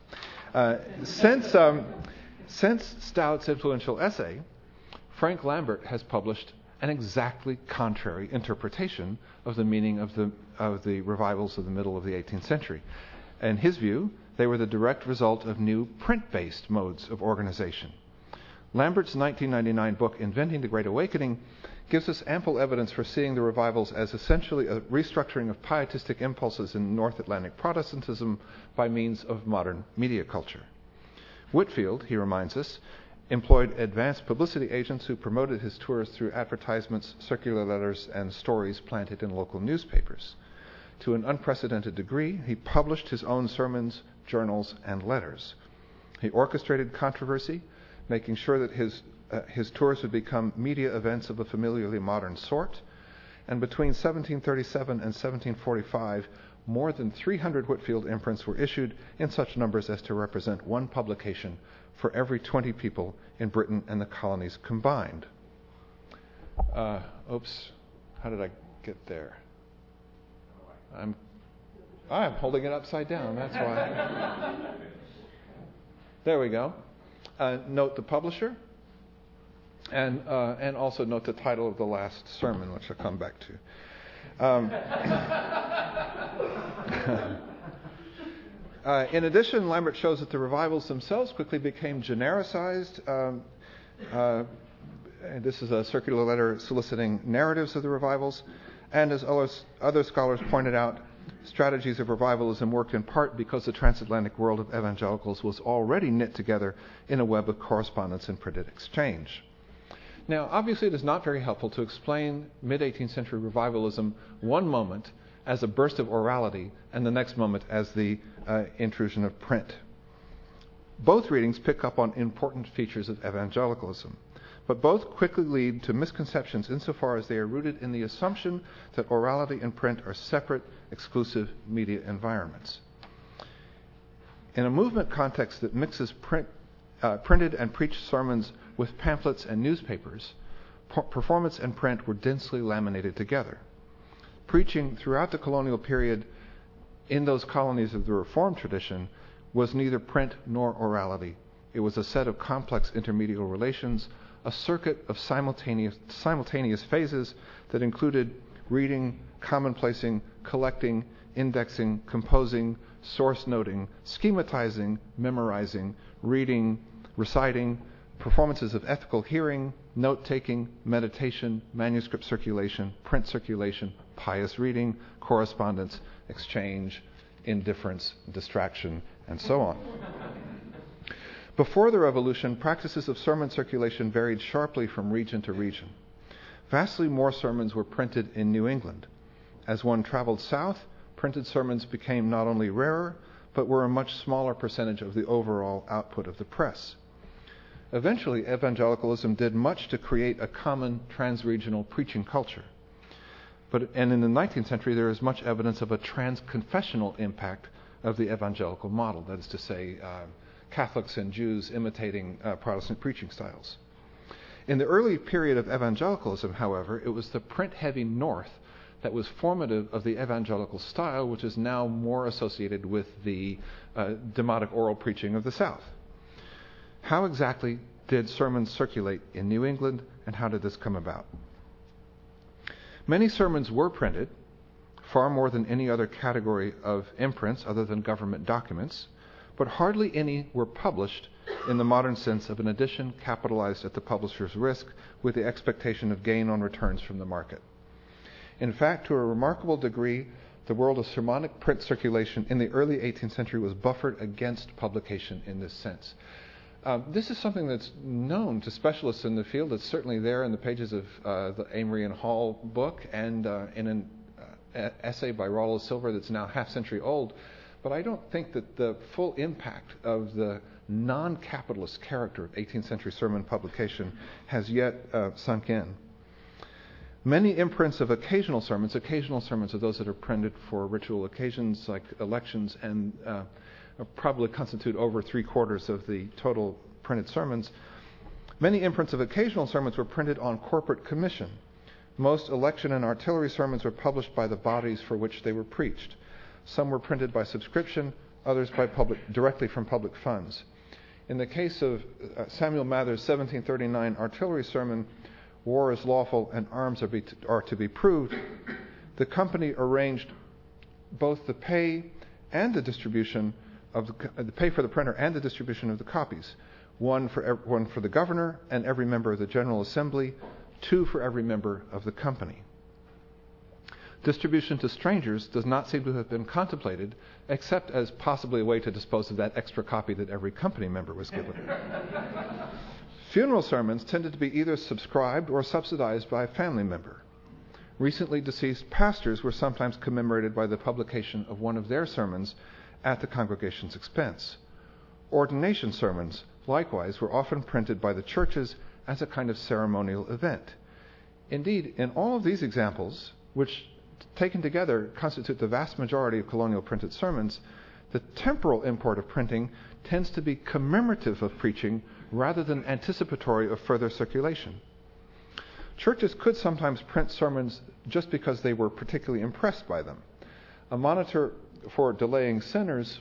Since Stout's influential essay, Frank Lambert has published an exactly contrary interpretation of the meaning of the revivals of the middle of the 18th century. In his view, they were the direct result of new print-based modes of organization. Lambert's 1999 book, Inventing the Great Awakening, gives us ample evidence for seeing the revivals as essentially a restructuring of pietistic impulses in North Atlantic Protestantism by means of modern media culture. Whitefield, he reminds us, employed advanced publicity agents who promoted his tours through advertisements, circular letters, and stories planted in local newspapers. To an unprecedented degree, he published his own sermons, journals, and letters. He orchestrated controversy, making sure that his tours would become media events of a familiarly modern sort. And between 1737 and 1745, more than 300 Whitefield imprints were issued in such numbers as to represent one publication for every 20 people in Britain and the colonies combined. How did I get there? I'm holding it upside down, that's why. There we go. Note the publisher, and also note the title of the last sermon, which I'll come back to. In addition, Lambert shows that the revivals themselves quickly became genericized. And this is a circular letter soliciting narratives of the revivals. And as other scholars pointed out, strategies of revivalism worked in part because the transatlantic world of evangelicals was already knit together in a web of correspondence and printed exchange. Now, obviously, it is not very helpful to explain mid-18th century revivalism one moment as a burst of orality and the next moment as the intrusion of print. Both readings pick up on important features of evangelicalism, but both quickly lead to misconceptions insofar as they are rooted in the assumption that orality and print are separate, exclusive media environments. In a movement context that mixes printed and preached sermons with pamphlets and newspapers, performance and print were densely laminated together. Preaching throughout the colonial period in those colonies of the Reformed tradition was neither print nor orality. It was a set of complex intermedial relations, a circuit of simultaneous phases that included reading, commonplacing, collecting, indexing, composing, source noting, schematizing, memorizing, reading, reciting, performances of ethical hearing, note-taking, meditation, manuscript circulation, print circulation, pious reading, correspondence, exchange, indifference, distraction, and so on. Before the Revolution, practices of sermon circulation varied sharply from region to region. Vastly more sermons were printed in New England. As one traveled south, printed sermons became not only rarer, but were a much smaller percentage of the overall output of the press. Eventually, evangelicalism did much to create a common trans-regional preaching culture. And in the 19th century, there is much evidence of a trans-confessional impact of the evangelical model, that is to say, Catholics and Jews imitating Protestant preaching styles. In the early period of evangelicalism, however, it was the print-heavy North that was formative of the evangelical style, which is now more associated with the demotic oral preaching of the South. How exactly did sermons circulate in New England, and how did this come about? Many sermons were printed, far more than any other category of imprints other than government documents, but hardly any were published in the modern sense of an edition capitalized at the publisher's risk with the expectation of gain on returns from the market. In fact, to a remarkable degree, the world of sermonic print circulation in the early 18th century was buffered against publication in this sense. This is something that's known to specialists in the field. It's certainly there in the pages of the Amory and Hall book and in an essay by Rollo Silver that's now half-century old. But I don't think that the full impact of the non-capitalist character of 18th century sermon publication has yet sunk in. Many imprints of occasional sermons are those that are printed for ritual occasions like elections and probably constitute over 3/4 of the total printed sermons. Many imprints of occasional sermons were printed on corporate commission. Most election and artillery sermons were published by the bodies for which they were preached. Some were printed by subscription, others directly from public funds. In the case of Samuel Mather's 1739 artillery sermon, "War is lawful and arms are to be proved," the company arranged both the pay and the distribution of the pay for the printer and the distribution of the copies. One for the governor and every member of the General Assembly, 2 for every member of the company. Distribution to strangers does not seem to have been contemplated, except as possibly a way to dispose of that extra copy that every company member was given. Funeral sermons tended to be either subscribed or subsidized by a family member. Recently deceased pastors were sometimes commemorated by the publication of one of their sermons at the congregation's expense. Ordination sermons, likewise, were often printed by the churches as a kind of ceremonial event. Indeed, in all of these examples, which taken together constitute the vast majority of colonial printed sermons, the temporal import of printing tends to be commemorative of preaching rather than anticipatory of further circulation. Churches could sometimes print sermons just because they were particularly impressed by them. A monitor for delaying sinners,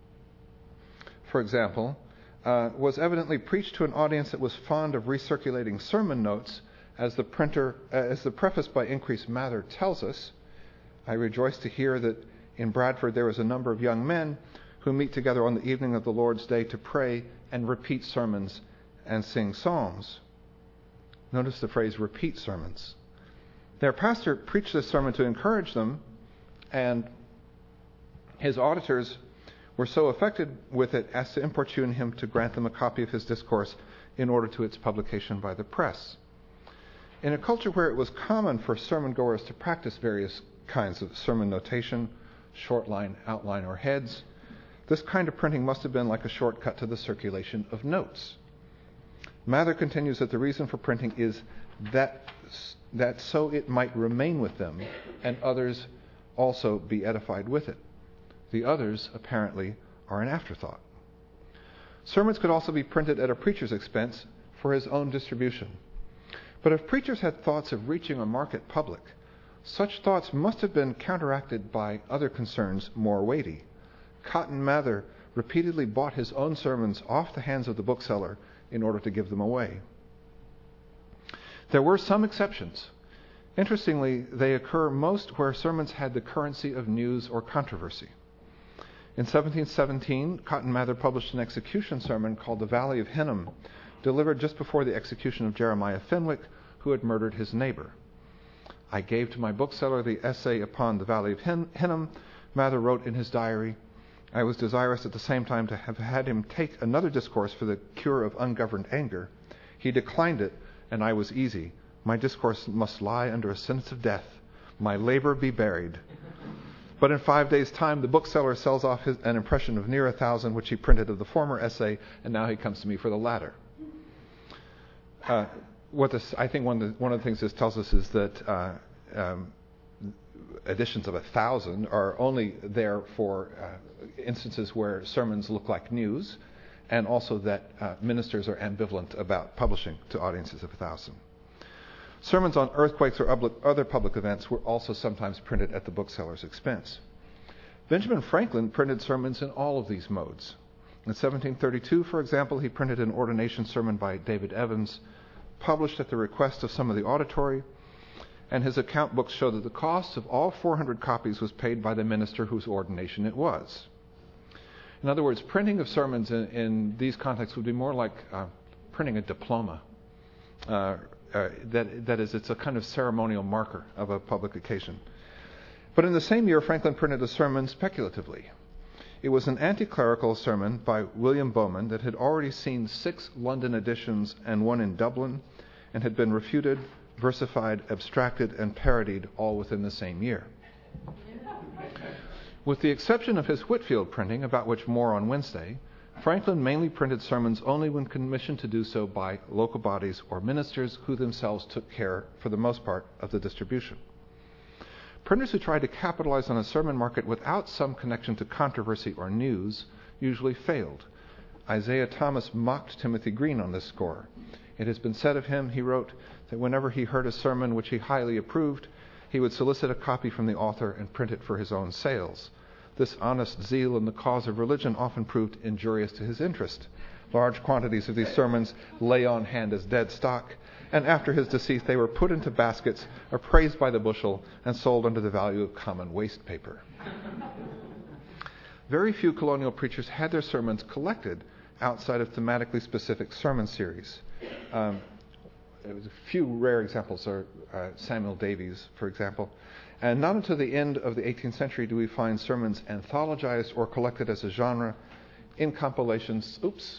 for example, was evidently preached to an audience that was fond of recirculating sermon notes, as the preface by Increase Mather tells us. "I rejoice to hear that in Bradford there is a number of young men who meet together on the evening of the Lord's Day to pray and repeat sermons and sing psalms." Notice the phrase "repeat sermons." Their pastor preached this sermon to encourage them, and his auditors were so affected with it as to importune him to grant them a copy of his discourse in order to its publication by the press. In a culture where it was common for sermon goers to practice various kinds of sermon notation, short line, outline, or heads, this kind of printing must have been like a shortcut to the circulation of notes. Mather continues that the reason for printing is that so it might remain with them and others also be edified with it. The others, apparently, are an afterthought. Sermons could also be printed at a preacher's expense for his own distribution. But if preachers had thoughts of reaching a market public, such thoughts must have been counteracted by other concerns more weighty. Cotton Mather repeatedly bought his own sermons off the hands of the bookseller in order to give them away. There were some exceptions. Interestingly, they occur most where sermons had the currency of news or controversy. In 1717, Cotton Mather published an execution sermon called The Valley of Hinnom, delivered just before the execution of Jeremiah Fenwick, who had murdered his neighbor. "I gave to my bookseller the essay upon the Valley of Hinnom," Mather wrote in his diary. "I was desirous at the same time to have had him take another discourse for the cure of ungoverned anger. He declined it, and I was easy. My discourse must lie under a sentence of death. My labor be buried." But in 5 days' time, the bookseller sells off an impression of near 1,000, which he printed of the former essay, and now he comes to me for the latter. I think one of the things this tells us is that editions of 1,000 are only there for instances where sermons look like news, and also that ministers are ambivalent about publishing to audiences of 1,000. Sermons on earthquakes or other public events were also sometimes printed at the bookseller's expense. Benjamin Franklin printed sermons in all of these modes. In 1732, for example, he printed an ordination sermon by David Evans, published at the request of some of the auditory, and his account books show that the cost of all 400 copies was paid by the minister whose ordination it was. In other words, printing of sermons in these contexts would be more like printing a diploma. That is, it's a kind of ceremonial marker of a public occasion. But in the same year, Franklin printed a sermon speculatively. It was an anti-clerical sermon by William Bowman that had already seen 6 London editions and 1 in Dublin, and had been refuted, versified, abstracted, and parodied all within the same year. With the exception of his Whitfield printing, about which more on Wednesday, Franklin mainly printed sermons only when commissioned to do so by local bodies or ministers who themselves took care, for the most part, of the distribution. Printers who tried to capitalize on a sermon market without some connection to controversy or news usually failed. Isaiah Thomas mocked Timothy Green on this score. It has been said of him, he wrote, that whenever he heard a sermon which he highly approved, he would solicit a copy from the author and print it for his own sales. This honest zeal in the cause of religion often proved injurious to his interest. Large quantities of these sermons lay on hand as dead stock, and after his decease they were put into baskets, appraised by the bushel, and sold under the value of common waste paper. Very few colonial preachers had their sermons collected outside of thematically specific sermon series. A few rare examples are Samuel Davies, for example. And not until the end of the 18th century do we find sermons anthologized or collected as a genre in compilations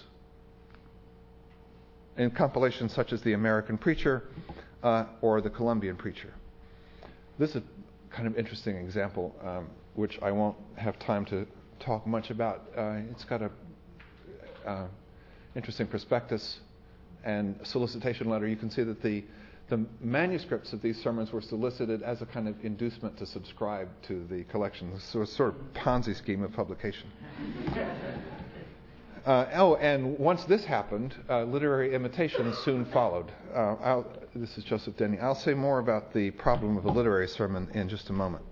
such as The American Preacher or The Columbian Preacher. This is a kind of interesting example, which I won't have time to talk much about. It's got a interesting prospectus and solicitation letter. You can see that the manuscripts of these sermons were solicited as a kind of inducement to subscribe to the collection. So a sort of Ponzi scheme of publication. And once this happened, literary imitation soon followed. This is Joseph Denny. I'll say more about the problem of a literary sermon in just a moment.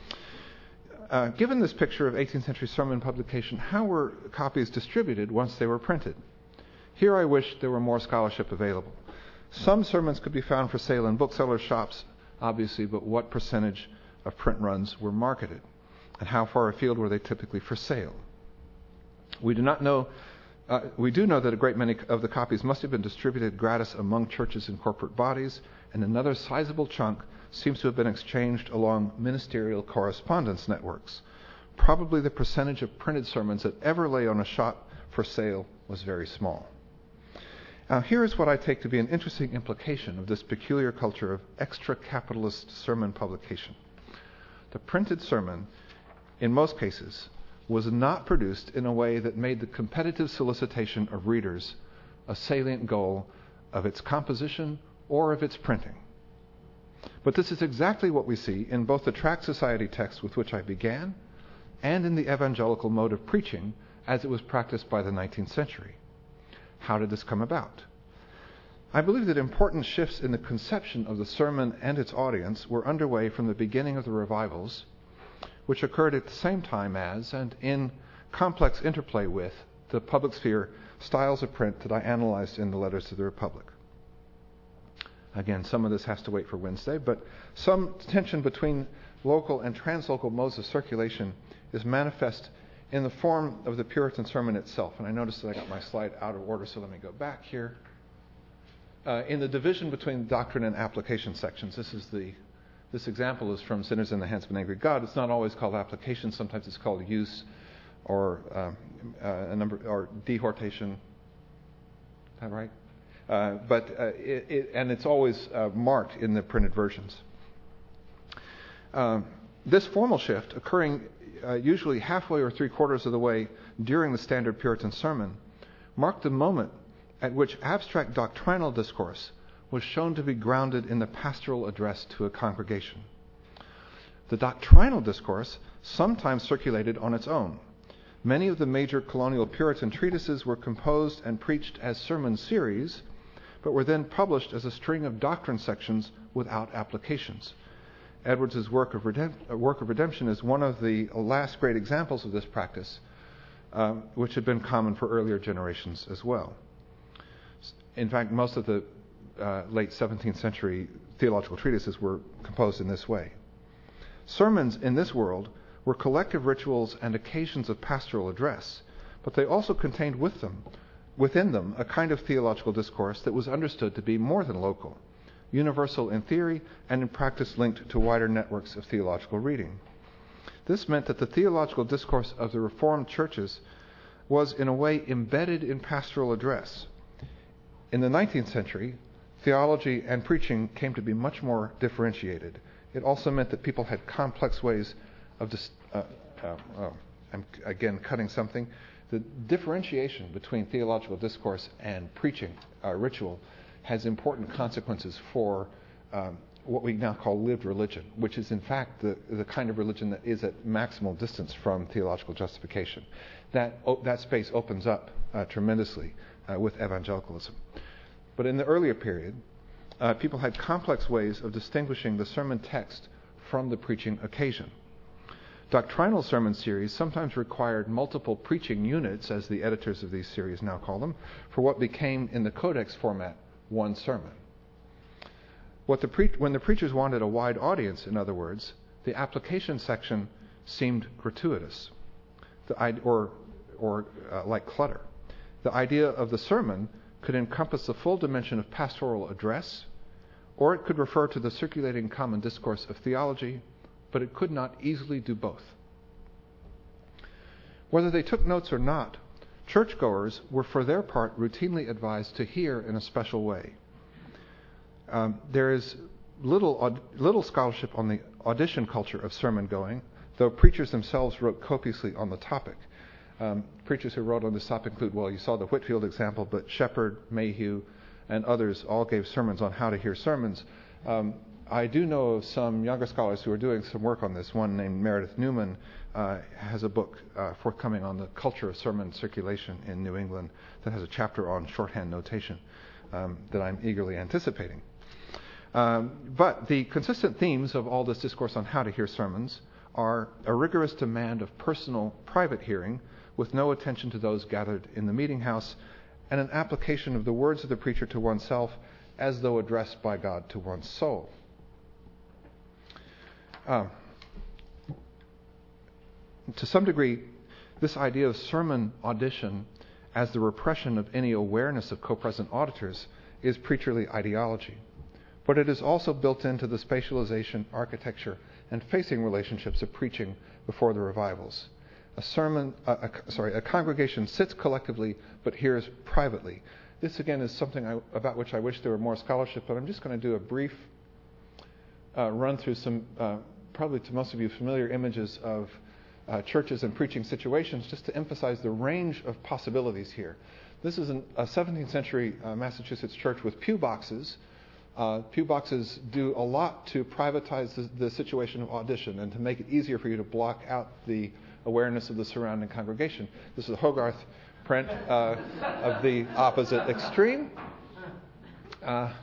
Given this picture of 18th century sermon publication, how were copies distributed once they were printed? Here I wish there were more scholarship available. Some sermons could be found for sale in booksellers' shops, obviously, but what percentage of print runs were marketed? And how far afield were they typically for sale? We do know that a great many of the copies must have been distributed gratis among churches and corporate bodies, and another sizable chunk seems to have been exchanged along ministerial correspondence networks. Probably the percentage of printed sermons that ever lay on a shop for sale was very small. Now, here is what I take to be an interesting implication of this peculiar culture of extra-capitalist sermon publication. The printed sermon, in most cases, was not produced in a way that made the competitive solicitation of readers a salient goal of its composition or of its printing. But this is exactly what we see in both the Tract Society text with which I began and in the evangelical mode of preaching as it was practiced by the 19th century. How did this come about? I believe that important shifts in the conception of the sermon and its audience were underway from the beginning of the revivals, which occurred at the same time as, and in complex interplay with, the public sphere styles of print that I analyzed in the Letters to the Republic. Again, some of this has to wait for Wednesday, but some tension between local and translocal modes of circulation is manifest in the form of the Puritan sermon itself. And I noticed that I got my slide out of order, so let me go back here. In the division between doctrine and application sections, this example is from Sinners in the Hands of an Angry God. It's not always called application. Sometimes it's called use or dehortation. Is that right? And it's always marked in the printed versions. This formal shift, occurring usually halfway or three-quarters of the way during the standard Puritan sermon, marked the moment at which abstract doctrinal discourse was shown to be grounded in the pastoral address to a congregation. The doctrinal discourse sometimes circulated on its own. Many of the major colonial Puritan treatises were composed and preached as sermon series, but were then published as a string of doctrine sections without applications. Edwards' work of redemption is one of the last great examples of this practice, which had been common for earlier generations as well. In fact, most of the late 17th century theological treatises were composed in this way. Sermons in this world were collective rituals and occasions of pastoral address, but they also contained within them a kind of theological discourse that was understood to be more than local, universal in theory and in practice linked to wider networks of theological reading. This meant that the theological discourse of the Reformed churches was in a way embedded in pastoral address. In the 19th century, theology and preaching came to be much more differentiated. It also meant that people had complex ways of I'm again cutting something. the differentiation between theological discourse and preaching ritual has important consequences for what we now call lived religion, which is in fact the kind of religion that is at maximal distance from theological justification. That space opens up tremendously with evangelicalism. But in the earlier period, people had complex ways of distinguishing the sermon text from the preaching occasion. Doctrinal sermon series sometimes required multiple preaching units, as the editors of these series now call them, for what became in the codex format one sermon. When the preachers wanted a wide audience, in other words, the application section seemed gratuitous, or like clutter. The idea of the sermon could encompass the full dimension of pastoral address, or it could refer to the circulating common discourse of theology, but it could not easily do both. Whether they took notes or not, churchgoers were for their part routinely advised to hear in a special way. There is little scholarship on the audition culture of sermon going, though preachers themselves wrote copiously on the topic. Preachers who wrote on this topic include, well, you saw the Whitefield example, but Shepherd, Mayhew, and others all gave sermons on how to hear sermons. I do know of some younger scholars who are doing some work on this. One named Meredith Newman has a book forthcoming on the culture of sermon circulation in New England that has a chapter on shorthand notation that I'm eagerly anticipating. But the consistent themes of all this discourse on how to hear sermons are a rigorous demand of personal, private hearing with no attention to those gathered in the meeting house, and an application of the words of the preacher to oneself as though addressed by God to one's soul. To some degree, this idea of sermon audition as the repression of any awareness of co-present auditors is preacherly ideology. But it is also built into the spatialization, architecture, and facing relationships of preaching before the revivals. A congregation sits collectively but hears privately. This again is something about which I wish there were more scholarship, but I'm just going to do a brief run through some, probably to most of you, familiar images of churches and preaching situations, just to emphasize the range of possibilities here. This is a 17th century Massachusetts church with pew boxes. Pew boxes do a lot to privatize the situation of audition and to make it easier for you to block out the awareness of the surrounding congregation. This is a Hogarth print of the opposite extreme. An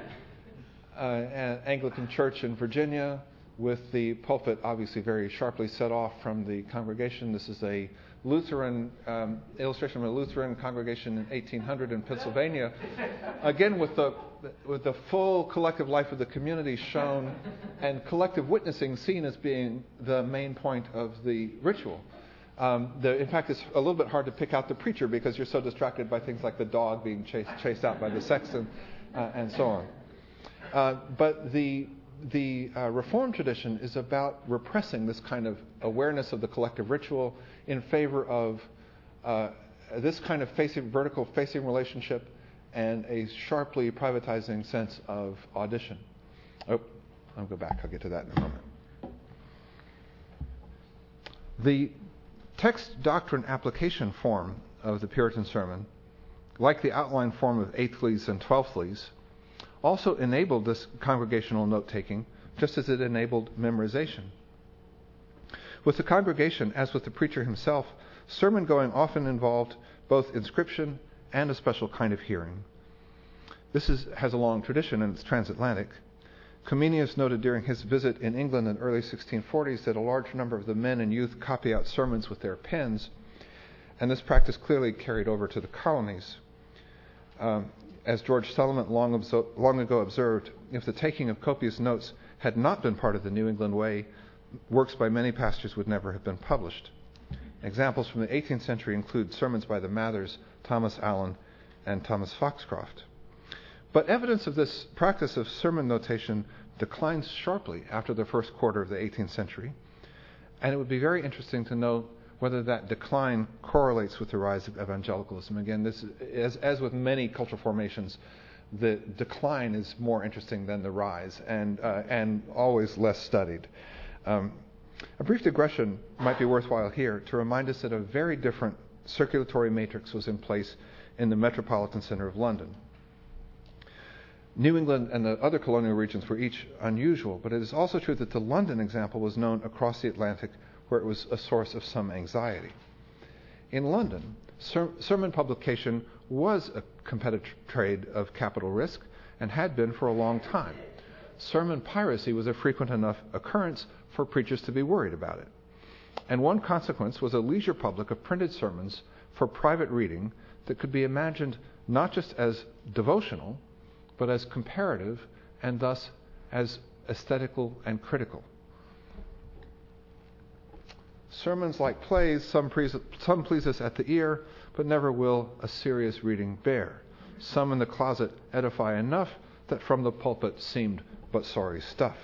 Anglican church in Virginia with the pulpit obviously very sharply set off from the congregation. This is a Lutheran illustration of a Lutheran congregation in 1800 in Pennsylvania. Again, with the full collective life of the community shown and collective witnessing seen as being the main point of the ritual. In fact, it's a little bit hard to pick out the preacher because you're so distracted by things like the dog being chased out by the sexton and so on. But the Reformed tradition is about repressing this kind of awareness of the collective ritual in favor of this kind of vertical facing relationship and a sharply privatizing sense of audition. I'll go back. I'll get to that in a moment. The text doctrine application form of the Puritan sermon, like the outline form of eighthlies and twelfthlies, also enabled this congregational note-taking, just as it enabled memorization. With the congregation, as with the preacher himself, sermon-going often involved both inscription and a special kind of hearing. This has a long tradition, and it's transatlantic. Comenius noted during his visit in England in the early 1640s that a large number of the men and youth copy out sermons with their pens, and this practice clearly carried over to the colonies. As George Seliman long ago observed, if the taking of copious notes had not been part of the New England way, works by many pastors would never have been published. Examples from the 18th century include sermons by the Mathers, Thomas Allen, and Thomas Foxcroft. But evidence of this practice of sermon notation declines sharply after the first quarter of the 18th century, and it would be very interesting to know whether that decline correlates with the rise of evangelicalism. Again, this is, as with many cultural formations, the decline is more interesting than the rise, and always less studied. A brief digression might be worthwhile here to remind us that a very different circulatory matrix was in place in the metropolitan center of London. New England and the other colonial regions were each unusual, but it is also true that the London example was known across the Atlantic, where it was a source of some anxiety. In London, sermon publication was a competitive trade of capital risk and had been for a long time. Sermon piracy was a frequent enough occurrence for preachers to be worried about it. And one consequence was a leisure public of printed sermons for private reading that could be imagined not just as devotional, but as comparative and thus as aesthetical and critical. Sermons like plays, some please us at the ear, but never will a serious reading bear. Some in the closet edify enough that from the pulpit seemed but sorry stuff.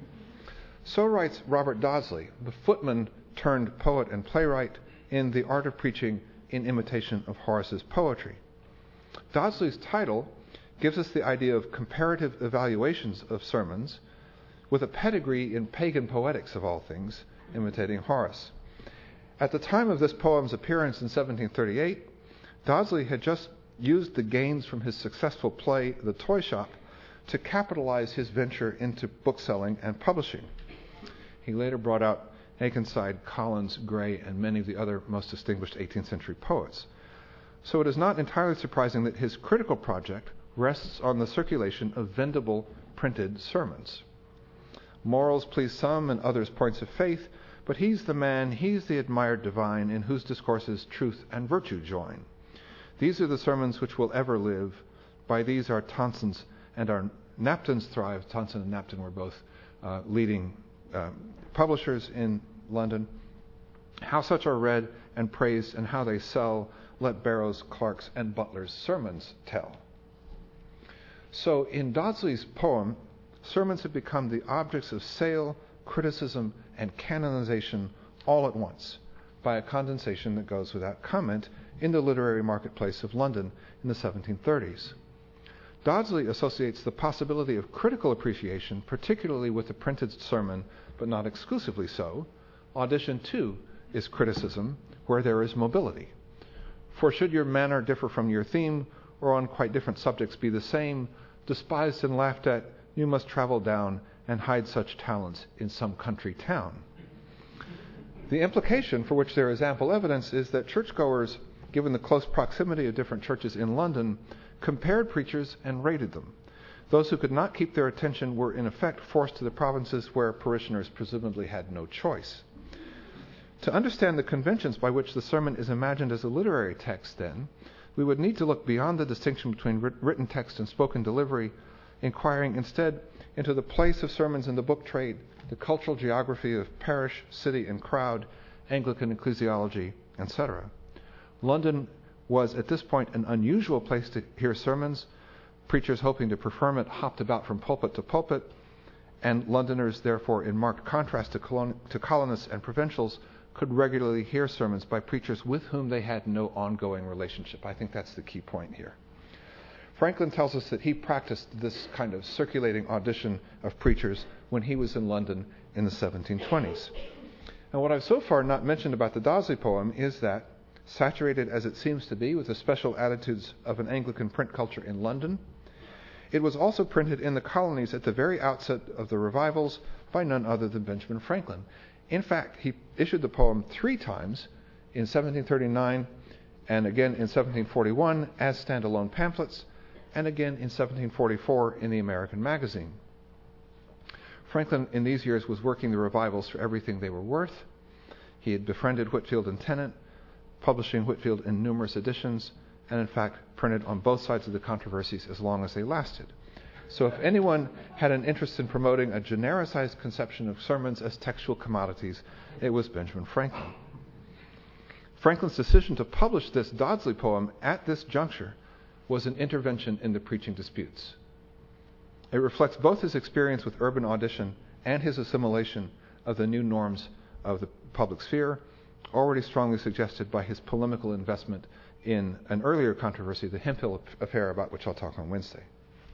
So writes Robert Dodsley, the footman turned poet and playwright, in The Art of Preaching in Imitation of Horace's Poetry. Dodsley's title gives us the idea of comparative evaluations of sermons with a pedigree in pagan poetics of all things, imitating Horace. At the time of this poem's appearance in 1738, Dodsley had just used the gains from his successful play, The Toy Shop, to capitalize his venture into bookselling and publishing. He later brought out Akenside, Collins, Gray, and many of the other most distinguished 18th century poets. So it is not entirely surprising that his critical project rests on the circulation of vendible printed sermons. Morals please some and others points of faith, but he's the man, he's the admired divine, in whose discourses truth and virtue join. These are the sermons which will ever live. By these our tonsons and our naptons thrive. Tonson and Napton were both leading publishers in London. How such are read and praised, and how they sell, let Barrows, Clark's, and Butler's sermons tell. So in Dodsley's poem, sermons have become the objects of sale, criticism, and canonization all at once, by a condensation that goes without comment in the literary marketplace of London in the 1730s. Dodsley associates the possibility of critical appreciation, particularly with the printed sermon, but not exclusively so. Audition, too, is criticism where there is mobility. For should your manner differ from your theme, or on quite different subjects be the same, despised and laughed at, you must travel down and hide such talents in some country town. The implication, for which there is ample evidence, is that churchgoers, given the close proximity of different churches in London, compared preachers and rated them. Those who could not keep their attention were in effect forced to the provinces where parishioners presumably had no choice. To understand the conventions by which the sermon is imagined as a literary text, then, we would need to look beyond the distinction between written text and spoken delivery, inquiring instead into the place of sermons in the book trade, the cultural geography of parish, city, and crowd, Anglican ecclesiology, etc. London was at this point an unusual place to hear sermons. Preachers hoping to perform it hopped about from pulpit to pulpit, and Londoners, therefore, in marked contrast to colonists and provincials, could regularly hear sermons by preachers with whom they had no ongoing relationship. I think that's the key point here. Franklin tells us that he practiced this kind of circulating audition of preachers when he was in London in the 1720s. And what I've so far not mentioned about the Dodsley poem is that, saturated as it seems to be with the special attitudes of an Anglican print culture in London, it was also printed in the colonies at the very outset of the revivals by none other than Benjamin Franklin. In fact, he issued the poem 3 times, in 1739 and again in 1741 as standalone pamphlets, and again in 1744 in the American Magazine. Franklin in these years was working the revivals for everything they were worth. He had befriended Whitefield and Tennant, publishing Whitefield in numerous editions, and in fact printed on both sides of the controversies as long as they lasted. So if anyone had an interest in promoting a genericized conception of sermons as textual commodities, it was Benjamin Franklin. Franklin's decision to publish this Dodsley poem at this juncture was an intervention in the preaching disputes. It reflects both his experience with urban audition and his assimilation of the new norms of the public sphere, already strongly suggested by his polemical investment in an earlier controversy, the Hemphill affair, about which I'll talk on Wednesday.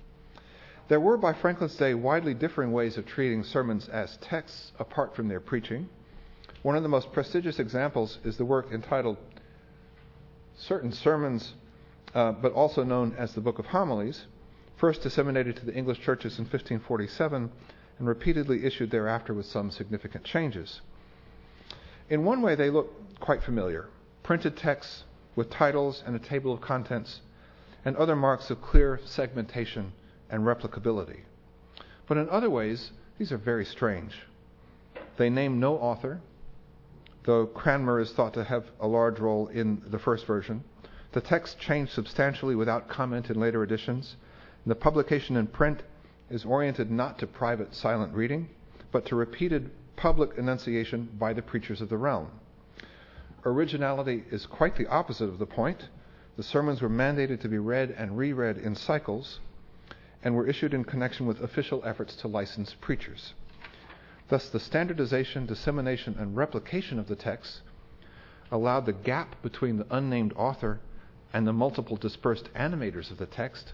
There were, by Franklin's day, widely differing ways of treating sermons as texts apart from their preaching. One of the most prestigious examples is the work entitled certain sermons, but also known as the Book of Homilies, first disseminated to the English churches in 1547 and repeatedly issued thereafter with some significant changes. In one way, they look quite familiar. Printed texts with titles and a table of contents and other marks of clear segmentation and replicability. But in other ways, these are very strange. They name no author, though Cranmer is thought to have a large role in the first version. The text changed substantially without comment in later editions. And the publication in print is oriented not to private silent reading, but to repeated public enunciation by the preachers of the realm. Originality is quite the opposite of the point. The sermons were mandated to be read and reread in cycles, and were issued in connection with official efforts to license preachers. Thus, the standardization, dissemination, and replication of the texts allowed the gap between the unnamed author and the multiple dispersed animators of the text.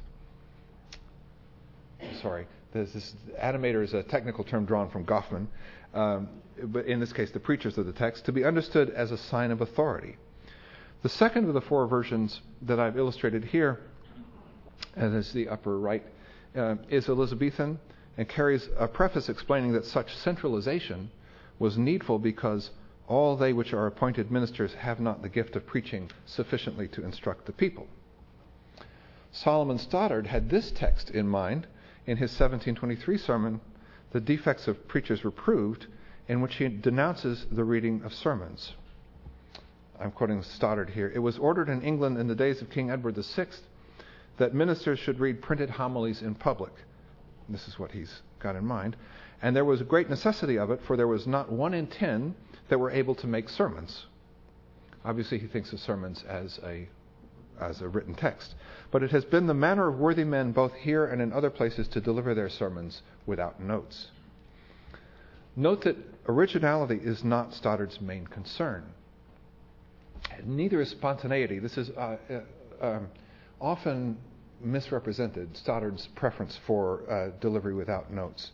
This animator is a technical term drawn from Goffman, but in this case, the preachers of the text, to be understood as a sign of authority. The second of the four versions that I've illustrated here, and is the upper right, is Elizabethan and carries a preface explaining that such centralization was needful because all they which are appointed ministers have not the gift of preaching sufficiently to instruct the people. Solomon Stoddard had this text in mind in his 1723 sermon, The Defects of Preachers Reproved, in which he denounces the reading of sermons. I'm quoting Stoddard here. It was ordered in England in the days of King Edward VI that ministers should read printed homilies in public. This is what he's got in mind. And there was a great necessity of it, for there was not 1 in 10 that were able to make sermons. Obviously, he thinks of sermons as a written text. But it has been the manner of worthy men both here and in other places to deliver their sermons without notes. Note that originality is not Stoddard's main concern. Neither is spontaneity. This is often misrepresented, Stoddard's preference for delivery without notes.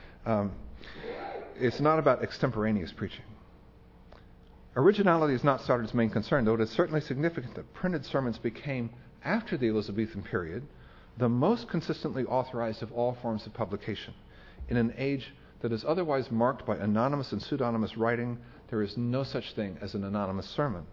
It's not about extemporaneous preaching. Originality is not Stoddard's main concern, though it is certainly significant that printed sermons became, after the Elizabethan period, the most consistently authorized of all forms of publication. In an age that is otherwise marked by anonymous and pseudonymous writing, there is no such thing as an anonymous sermon.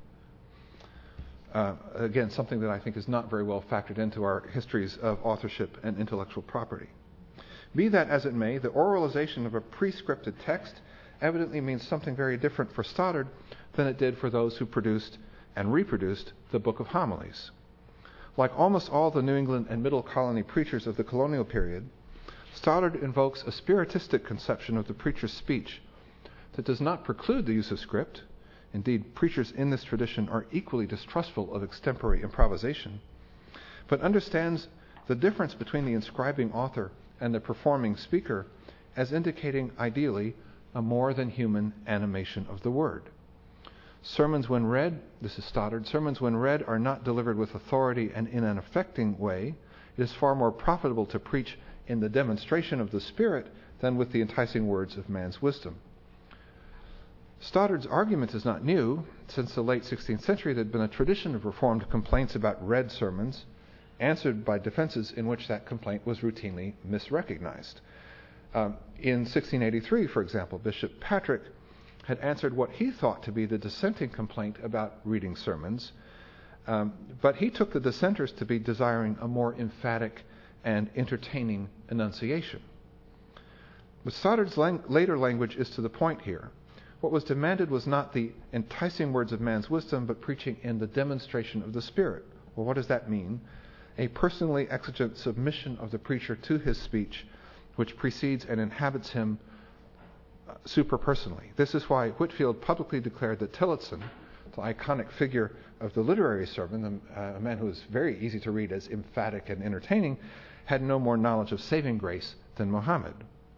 Again, something that I think is not very well factored into our histories of authorship and intellectual property. Be that as it may, the oralization of a prescripted text evidently means something very different for Stoddard than it did for those who produced and reproduced the Book of Homilies. Like almost all the New England and Middle Colony preachers of the colonial period, Stoddard invokes a spiritistic conception of the preacher's speech that does not preclude the use of script. Indeed, preachers in this tradition are equally distrustful of extempore improvisation, but understands the difference between the inscribing author and the performing speaker as indicating, ideally, a more than human animation of the word. Sermons when read, this is Stoddard, sermons when read are not delivered with authority and in an affecting way. It is far more profitable to preach in the demonstration of the Spirit than with the enticing words of man's wisdom. Stoddard's argument is not new. Since the late 16th century, there had been a tradition of Reformed complaints about read sermons, answered by defenses in which that complaint was routinely misrecognized. In 1683, for example, Bishop Patrick had answered what he thought to be the dissenting complaint about reading sermons, but he took the dissenters to be desiring a more emphatic and entertaining enunciation. But Stoddard's later language is to the point here. What was demanded was not the enticing words of man's wisdom, but preaching in the demonstration of the Spirit. Well, what does that mean? A personally exigent submission of the preacher to his speech, which precedes and inhabits him superpersonally. This is why Whitefield publicly declared that Tillotson, the iconic figure of the literary sermon, a man who is very easy to read as emphatic and entertaining, had no more knowledge of saving grace than Muhammad.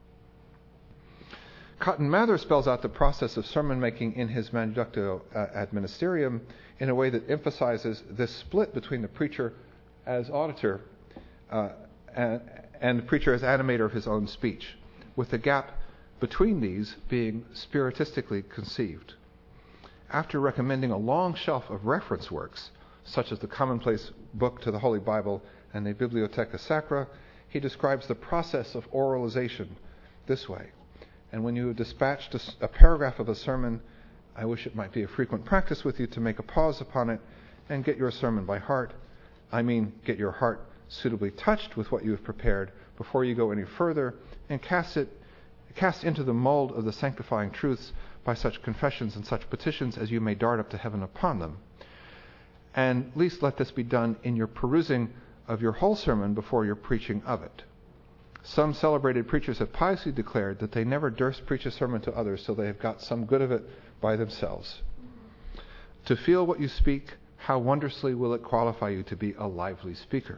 Cotton Mather spells out the process of sermon making in his Manuductio ad Ministerium in a way that emphasizes this split between the preacher as auditor and the preacher as animator of his own speech, with the gap between these being spiritistically conceived. After recommending a long shelf of reference works, such as the commonplace book to the Holy Bible and the Bibliotheca Sacra, he describes the process of oralization this way. And when you have dispatched a paragraph of a sermon, I wish it might be a frequent practice with you to make a pause upon it and get your sermon by heart. I mean, get your heart suitably touched with what you have prepared before you go any further, and cast into the mold of the sanctifying truths by such confessions and such petitions as you may dart up to heaven upon them. And at least let this be done in your perusing of your whole sermon before your preaching of it. Some celebrated preachers have piously declared that they never durst preach a sermon to others till they have got some good of it by themselves. To feel what you speak, how wondrously will it qualify you to be a lively speaker.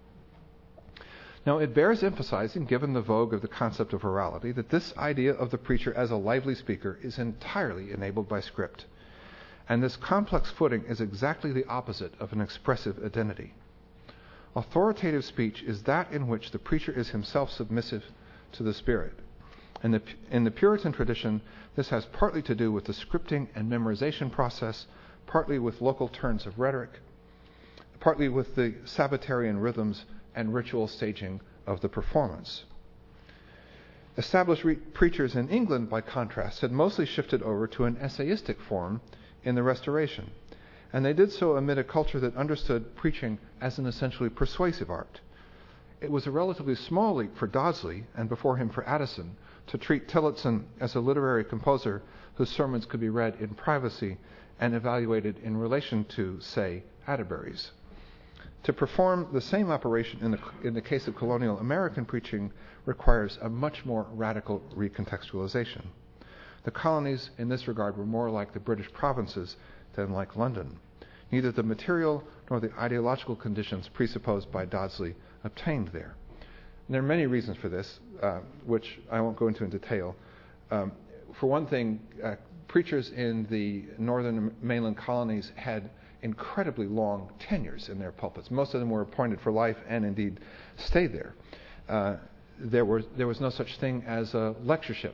Now, it bears emphasizing, given the vogue of the concept of orality, that this idea of the preacher as a lively speaker is entirely enabled by script. And this complex footing is exactly the opposite of an expressive identity. Authoritative speech is that in which the preacher is himself submissive to the Spirit. In the Puritan tradition, this has partly to do with the scripting and memorization process, partly with local turns of rhetoric, partly with the Sabbatarian rhythms and ritual staging of the performance. Established preachers in England, by contrast, had mostly shifted over to an essayistic form in the Restoration, and they did so amid a culture that understood preaching as an essentially persuasive art. It was a relatively small leap for Dodsley, and before him for Addison, to treat Tillotson as a literary composer whose sermons could be read in privacy and evaluated in relation to, say, Atterbury's. To perform the same operation in the case of colonial American preaching requires a much more radical recontextualization. The colonies in this regard were more like the British provinces than like London. Neither the material nor the ideological conditions presupposed by Dodsley obtained there. And there are many reasons for this, which I won't go into in detail. For one thing, preachers in the northern mainland colonies had incredibly long tenures in their pulpits. Most of them were appointed for life and indeed stayed there. There was no such thing as a lectureship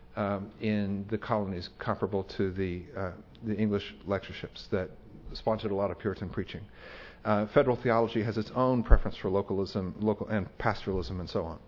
in the colonies comparable to the English lectureships that sponsored a lot of Puritan preaching. Federal theology has its own preference for localism, and pastoralism, and so on.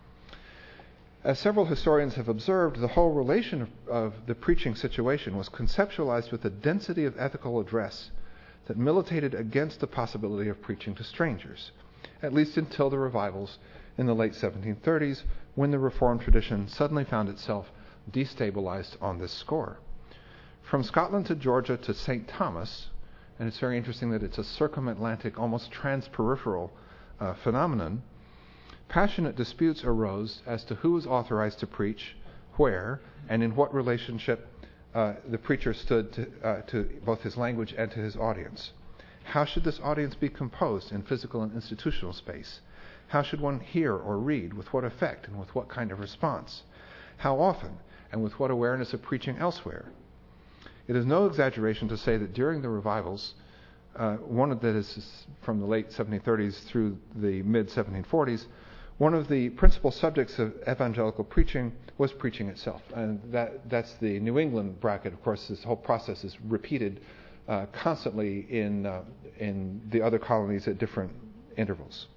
As several historians have observed, the whole relation of the preaching situation was conceptualized with a density of ethical address that militated against the possibility of preaching to strangers, at least until the revivals in the late 1730s, when the Reformed tradition suddenly found itself destabilized on this score. From Scotland to Georgia to St. Thomas, and it's very interesting that it's a circumatlantic, almost transperipheral phenomenon, passionate disputes arose as to who was authorized to preach, where, and in what relationship the preacher stood to both his language and to his audience. How should this audience be composed in physical and institutional space? How should one hear or read? With what effect and with what kind of response? How often and with what awareness of preaching elsewhere? It is no exaggeration to say that during the revivals, that is from the late 1730s through the mid-1740s, one of the principal subjects of evangelical preaching was preaching itself. And that's the New England bracket. Of course, this whole process is repeated constantly in the other colonies at different intervals.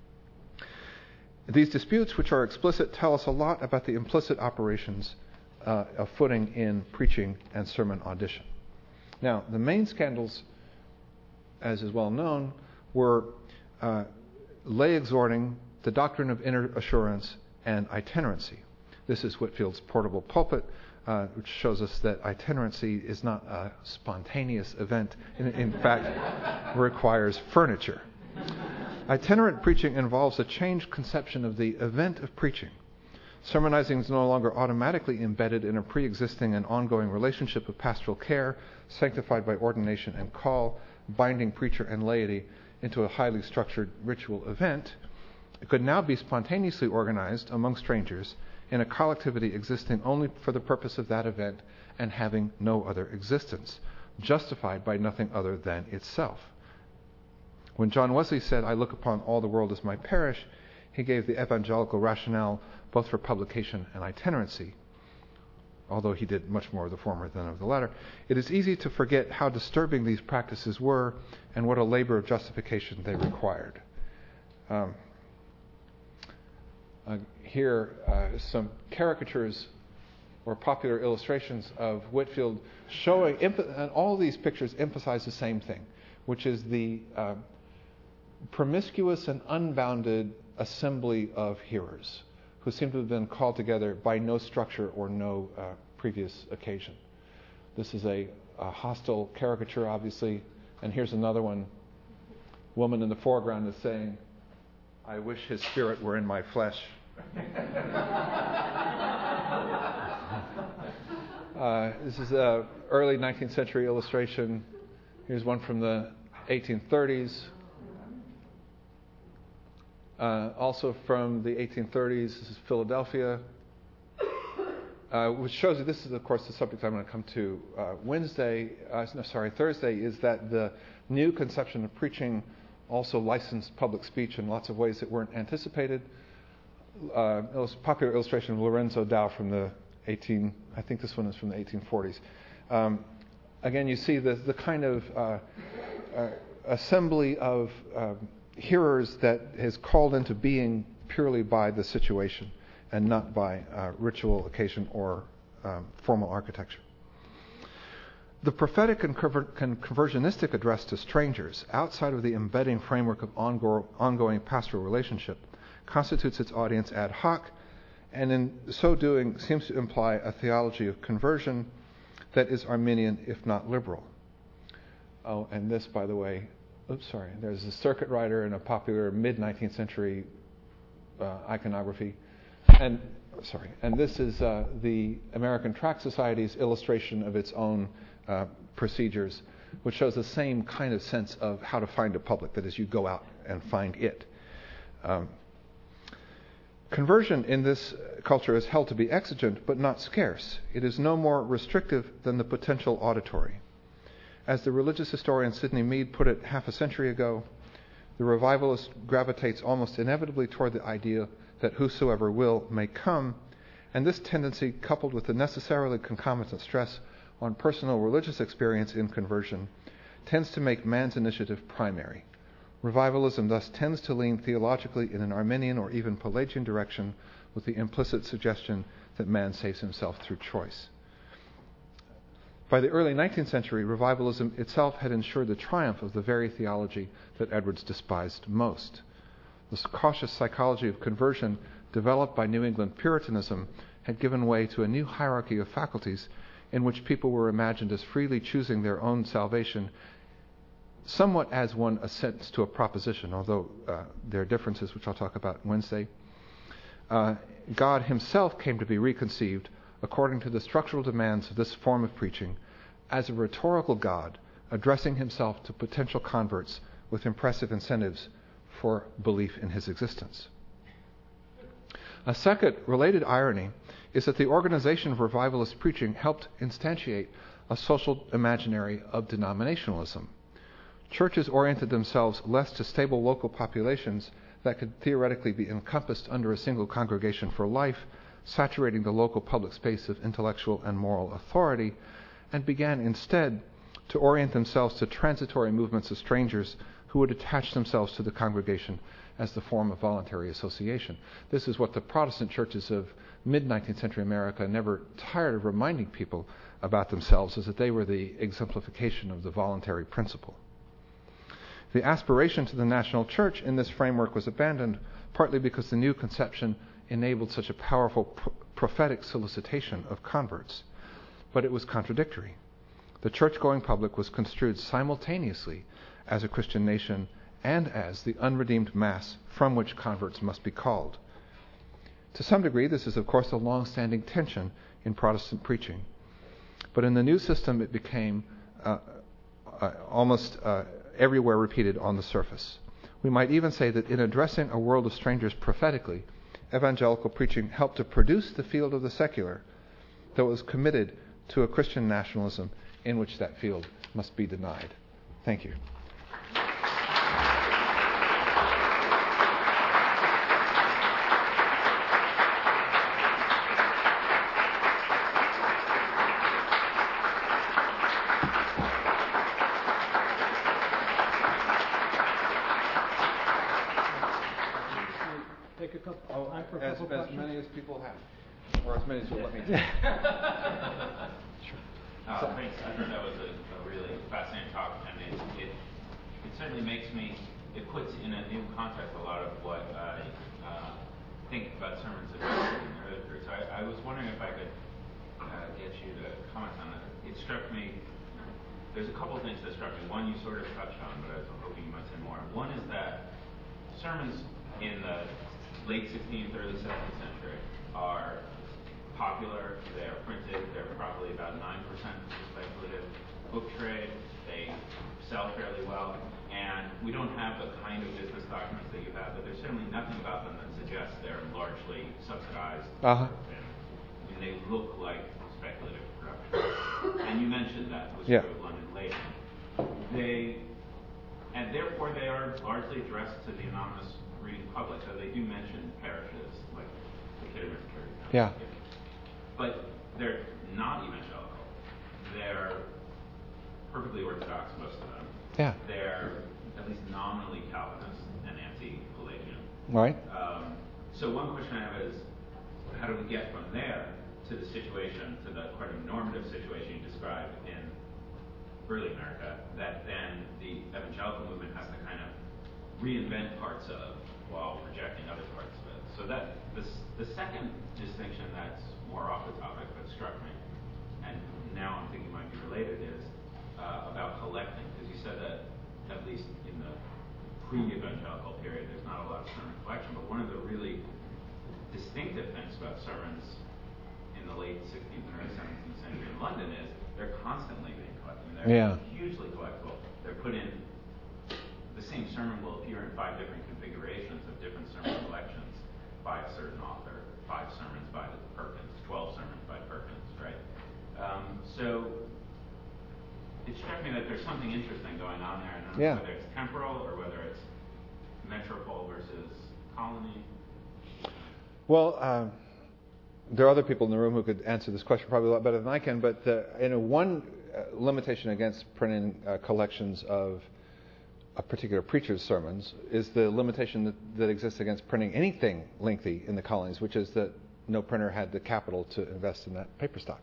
These disputes, which are explicit, tell us a lot about the implicit operations of footing in preaching and sermon audition. Now, the main scandals, as is well known, were lay exhorting, the doctrine of inner assurance, and itinerancy. This is Whitfield's portable pulpit, which shows us that itinerancy is not a spontaneous event. In fact, requires furniture. Itinerant preaching involves a changed conception of the event of preaching. Sermonizing is no longer automatically embedded in a pre-existing and ongoing relationship of pastoral care, sanctified by ordination and call, binding preacher and laity into a highly structured ritual event. It could now be spontaneously organized among strangers in a collectivity existing only for the purpose of that event and having no other existence, justified by nothing other than itself. When John Wesley said, "I look upon all the world as my parish," he gave the evangelical rationale both for publication and itinerancy. although he did much more of the former than of the latter, it is easy to forget how disturbing these practices were and what a labor of justification they required. Here, some caricatures or popular illustrations of Whitefield showing, and all these pictures emphasize the same thing, which is the promiscuous and unbounded assembly of hearers who seem to have been called together by no structure or no previous occasion. This is a hostile caricature, obviously, and here's another one. Woman in the foreground is saying, "I wish his spirit were in my flesh." This is an early 19th century illustration. Here's one from the 1830s. Also from the 1830s, this is Philadelphia, which shows you, this is, of course, the subject I'm going to come to Thursday, is that the new conception of preaching also licensed public speech in lots of ways that weren't anticipated. Popular illustration of Lorenzo Dow from the I think this one is from the 1840s. Again, you see the kind of assembly of hearers that is called into being purely by the situation and not by ritual, occasion, or formal architecture. The prophetic and conversionistic address to strangers, outside of the embedding framework of ongoing pastoral relationship, constitutes its audience ad hoc, and in so doing seems to imply a theology of conversion that is Arminian, if not liberal. Oh, and this, by the way, there's a circuit rider in a popular mid-19th century iconography. And this is the American Tract Society's illustration of its own procedures, which shows the same kind of sense of how to find a public, that is, you go out and find it. Conversion in this culture is held to be exigent but not scarce. It is no more restrictive than the potential auditory. As the religious historian Sidney Mead put it half a century ago, the revivalist gravitates almost inevitably toward the idea that whosoever will may come, and this tendency, coupled with the necessarily concomitant stress on personal religious experience in conversion, tends to make man's initiative primary. Revivalism thus tends to lean theologically in an Arminian or even Pelagian direction, with the implicit suggestion that man saves himself through choice. By the early 19th century, revivalism itself had ensured the triumph of the very theology that Edwards despised most. The cautious psychology of conversion developed by New England Puritanism had given way to a new hierarchy of faculties in which people were imagined as freely choosing their own salvation, somewhat as one assents to a proposition, although there are differences which I'll talk about Wednesday. God himself came to be reconceived, according to the structural demands of this form of preaching, as a rhetorical God addressing himself to potential converts with impressive incentives for belief in his existence. A second related irony is that the organization of revivalist preaching helped instantiate a social imaginary of denominationalism. Churches oriented themselves less to stable local populations that could theoretically be encompassed under a single congregation for life, saturating the local public space of intellectual and moral authority, and began instead to orient themselves to transitory movements of strangers who would attach themselves to the congregation as the form of voluntary association. This is what the Protestant churches of mid-19th century America never tired of reminding people about themselves, is that they were the exemplification of the voluntary principle. The aspiration to the national church in this framework was abandoned, partly because the new conception enabled such a powerful prophetic solicitation of converts. But it was contradictory. The church-going public was construed simultaneously as a Christian nation and as the unredeemed mass from which converts must be called. To some degree, this is, of course, a long-standing tension in Protestant preaching. But in the new system, it became almost everywhere repeated on the surface. We might even say that in addressing a world of strangers prophetically, evangelical preaching helped to produce the field of the secular, though it was committed to a Christian nationalism in which that field must be denied. Thank you. take a couple time for a couple as questions? many as people have, or as many as will let me take. Thanks. I thought that was a really fascinating talk, and it certainly it puts in a new context a lot of what I think about sermons in early period. So I was wondering if I could get you to comment on that. It struck me, there's a couple of things that struck me. One you sort of touched on, but I was hoping you might say more. One is that sermons in the late 16th, early 17th century are popular, they're printed, they're probably about 9% speculative book trade, they sell fairly well, and we don't have the kind of business documents that you have, but there's certainly nothing about them that suggests they're largely subsidized. And they look like speculative production. And you mentioned that was true of London Late. And therefore they are largely addressed to the anonymous reading public, so they do mention parishes like the Kidderminster Church. Yeah. But they're not evangelical. They're perfectly orthodox, most of them. Yeah. They're at least nominally Calvinist and anti-Pelagian. Right. So one question I have is, how do we get from there to the situation, to the quite a normative situation you described in early America, that then the evangelical movement has to kind of reinvent parts of while rejecting other parts of it. So that the second distinction that's more off the topic but struck me, and now I'm thinking might be related, is about collecting, because you said that at least in the pre-evangelical period there's not a lot of sermon collection, but one of the really distinctive things about sermons in the late 16th and early 17th century in London is they're constantly being collected. I mean, they're hugely collectible. They're put in, the same sermon will appear in 5 different configurations of different sermon collections by a certain author, 5 sermons by Perkins, 12 sermons by Perkins, right? So it struck me that there's something interesting going on there, and I don't know whether it's temporal or whether it's metropole versus colony. Well, there are other people in the room who could answer this question probably a lot better than I can, but one limitation against printing collections of a particular preacher's sermons is the limitation that exists against printing anything lengthy in the colonies, which is that no printer had the capital to invest in that paper stock.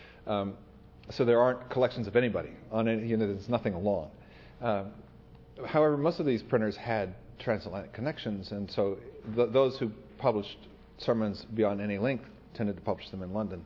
So there aren't collections of anybody on any, there's nothing long. However, most of these printers had transatlantic connections, and so those who published sermons beyond any length tended to publish them in London.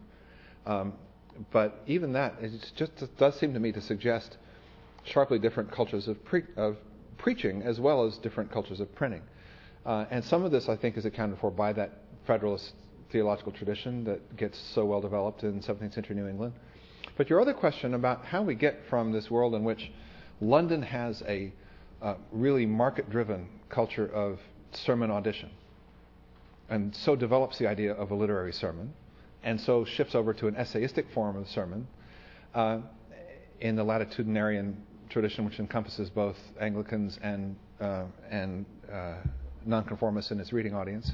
But even that, it does seem to me to suggest sharply different cultures of preaching as well as different cultures of printing. And some of this, I think, is accounted for by that Federalist theological tradition that gets so well developed in 17th century New England. But your other question about how we get from this world in which London has a really market-driven culture of sermon audition, and so develops the idea of a literary sermon, and so shifts over to an essayistic form of sermon in the latitudinarian tradition, which encompasses both Anglicans and nonconformists in its reading audience,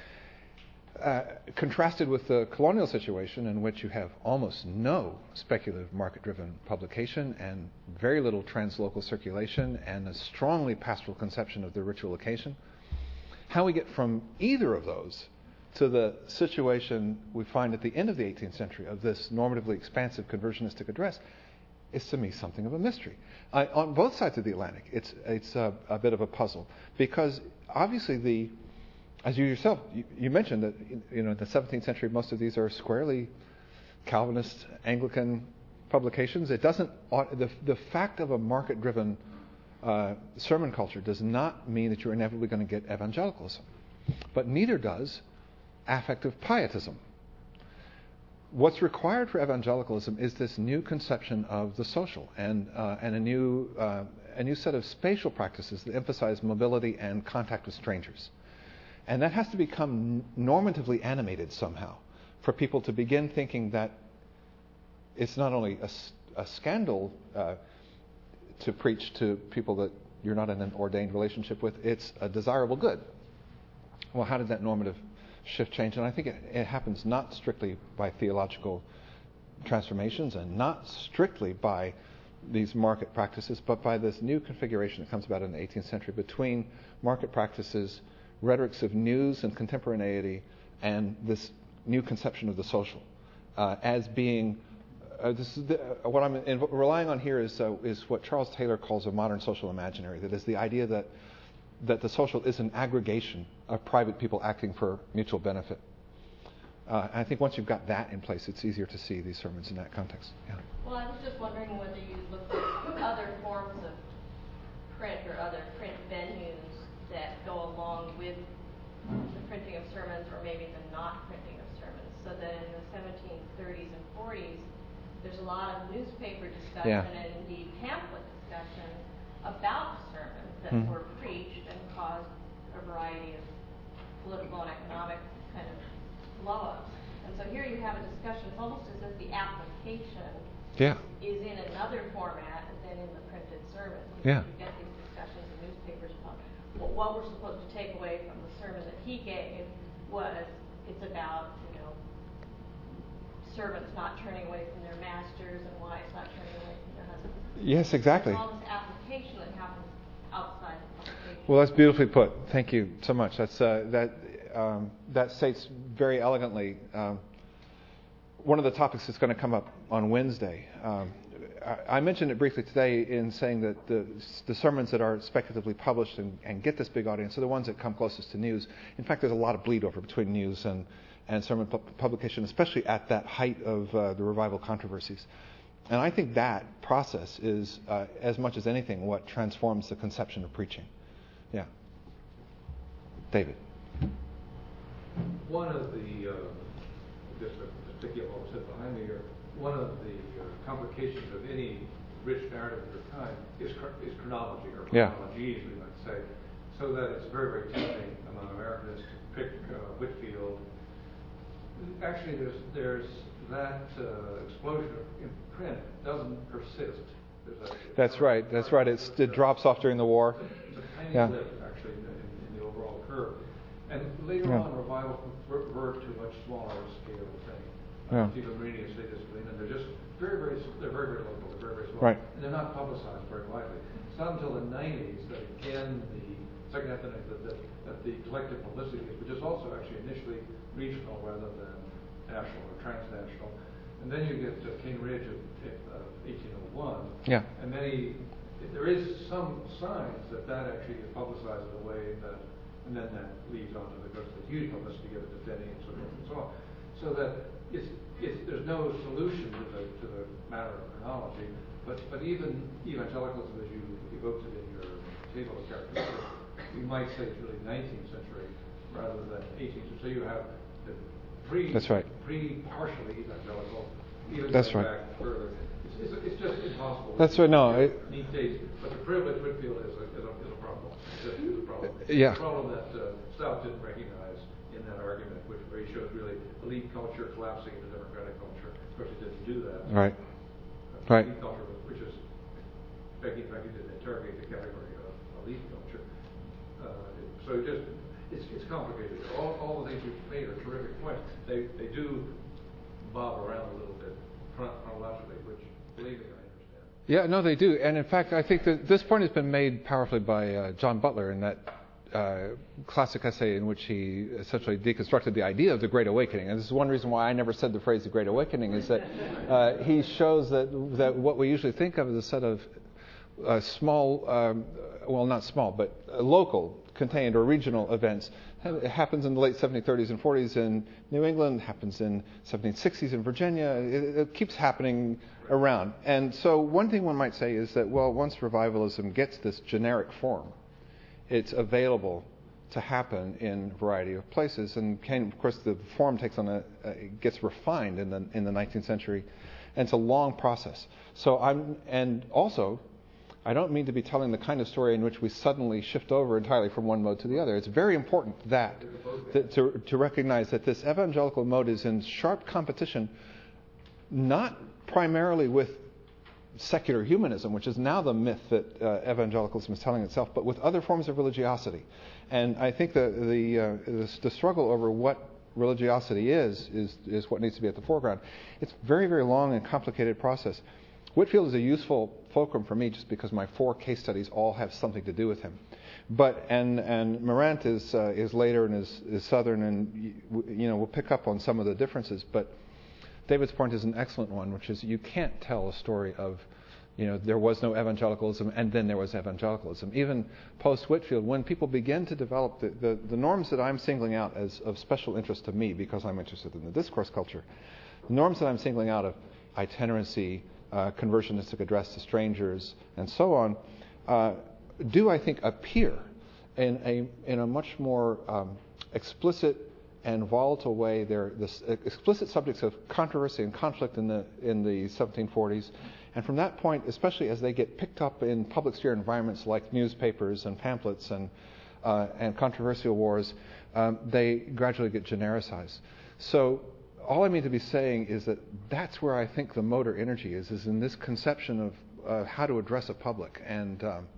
contrasted with the colonial situation in which you have almost no speculative market-driven publication and very little translocal circulation and a strongly pastoral conception of the ritual occasion. How we get from either of those to the situation we find at the end of the 18th century of this normatively expansive conversionistic address is to me something of a mystery. On both sides of the Atlantic, it's a bit of a puzzle, because obviously as you yourself, you mentioned that in the 17th century most of these are squarely Calvinist, Anglican publications. It doesn't, the fact of a market-driven sermon culture does not mean that you're inevitably going to get evangelicalism, but neither does affective pietism. What's required for evangelicalism is this new conception of the social and a new set of spatial practices that emphasize mobility and contact with strangers. And that has to become normatively animated somehow for people to begin thinking that it's not only a scandal to preach to people that you're not in an ordained relationship with, it's a desirable good. Well, how did that normative shift change? And I think it happens not strictly by theological transformations and not strictly by these market practices, but by this new configuration that comes about in the 18th century between market practices rhetorics of news and contemporaneity and this new conception of the social as being what I'm relying on here is what Charles Taylor calls a modern social imaginary. That is the idea that the social is an aggregation of private people acting for mutual benefit. I think once you've got that in place, it's easier to see these sermons in that context. Yeah. Well, I was just wondering whether you looked at other forms of print or other print venues that go along with the printing of sermons, or maybe the not printing of sermons, so that in the 1730s and 40s, there's a lot of newspaper discussion and indeed pamphlet discussion about sermons that were preached and caused a variety of political and economic kind of blow-ups. And so here you have a discussion. It's almost as if the application is in another format than in the printed sermon. You get these discussions in newspapers about what we're supposed to take away from the sermon that he gave was it's about, servants not turning away from their masters and wives not turning away from their husbands. Yes, exactly. There's all this application that happens outside the publication. Well, that's beautifully put. Thank you so much. That's that states very elegantly one of the topics that's going to come up on Wednesday. I mentioned it briefly today in saying that the sermons that are speculatively published and get this big audience are the ones that come closest to news. In fact, there's a lot of bleed over between news and sermon publication, especially at that height of the revival controversies. And I think that process is, as much as anything, what transforms the conception of preaching. Yeah. David. One of the, just to get what was said behind me here, one of the complications of any rich narrative of your kind is chronology, or chronologies, we might say, so that it's very, very tempting among Americans to pick Whitefield. Actually, there's that explosion in print doesn't persist. That's right. It drops off during the war. It's a tiny blip, actually, in the overall curve. And later on, revival revert to a much smaller scale thing. Stephen Marini and St. Discipline, and they're just very, very local. They're very, very small. Right. And they're not publicized very widely. It's not until the 90s that, again, the second half of the 90s, that the collective publicity, which is also actually initially regional rather than national or transnational. And then you get King Ridge of 1801. Yeah. And then there is some signs that actually is publicized in a way that, and then that leads on to the huge publicity given to Denny and so forth and so on. So that there's no solution to the matter of chronology, but even evangelicalism, as you evoked it in your table of characteristics, you might say it's really 19th century rather than 18th century. So you have the pre-partially evangelical, even back further. It's just impossible. That's right. No. Neat dates, but the privilege Whitefield is a problem. It's a problem. Yeah. It's a problem that Stout didn't recognize in that argument, where he shows really elite culture collapsing into democratic culture. Of course, he didn't do that. Right. Elite culture, which is, in fact, he didn't interrogate the category of elite culture. So it's complicated. All the things you've made are terrific points. They do bob around a little bit chronologically, which, believe me, I understand. Yeah, no, they do. And in fact, I think that this point has been made powerfully by John Butler in that classic essay in which he essentially deconstructed the idea of the Great Awakening. And this is one reason why I never said the phrase the Great Awakening, is that he shows that what we usually think of as a set of small, well, not small, but local, contained or regional events. It happens in the late 1730s and 40s in New England, happens in 1760s in Virginia. It keeps happening around. And so one thing one might say is that, well, once revivalism gets this generic form, it's available to happen in a variety of places. And of course, the form takes on gets refined in the 19th century, and it's a long process. So I don't mean to be telling the kind of story in which we suddenly shift over entirely from one mode to the other. It's very important to recognize that this evangelical mode is in sharp competition, not primarily with secular humanism, which is now the myth that evangelicalism is telling itself, but with other forms of religiosity. And I think the struggle over what religiosity is what needs to be at the foreground. It's a very, very long and complicated process. Whitefield is a useful fulcrum for me just because my 4 case studies all have something to do with him. But and Morant is later and is Southern, and we'll pick up on some of the differences. But David's point is an excellent one, which is you can't tell a story of, there was no evangelicalism and then there was evangelicalism. Even post-Whitefield, when people begin to develop the norms that I'm singling out as of special interest to me because I'm interested in the discourse culture, the norms that I'm singling out of itinerancy, conversionistic address to strangers, and so on, do I think appear in a much more explicit and volatile way. They're explicit subjects of controversy and conflict in the 1740s. And from that point, especially as they get picked up in public sphere environments like newspapers and pamphlets and controversial wars, they gradually get genericized. So all I mean to be saying is that that's where I think the motor energy is in this conception of how to address a public and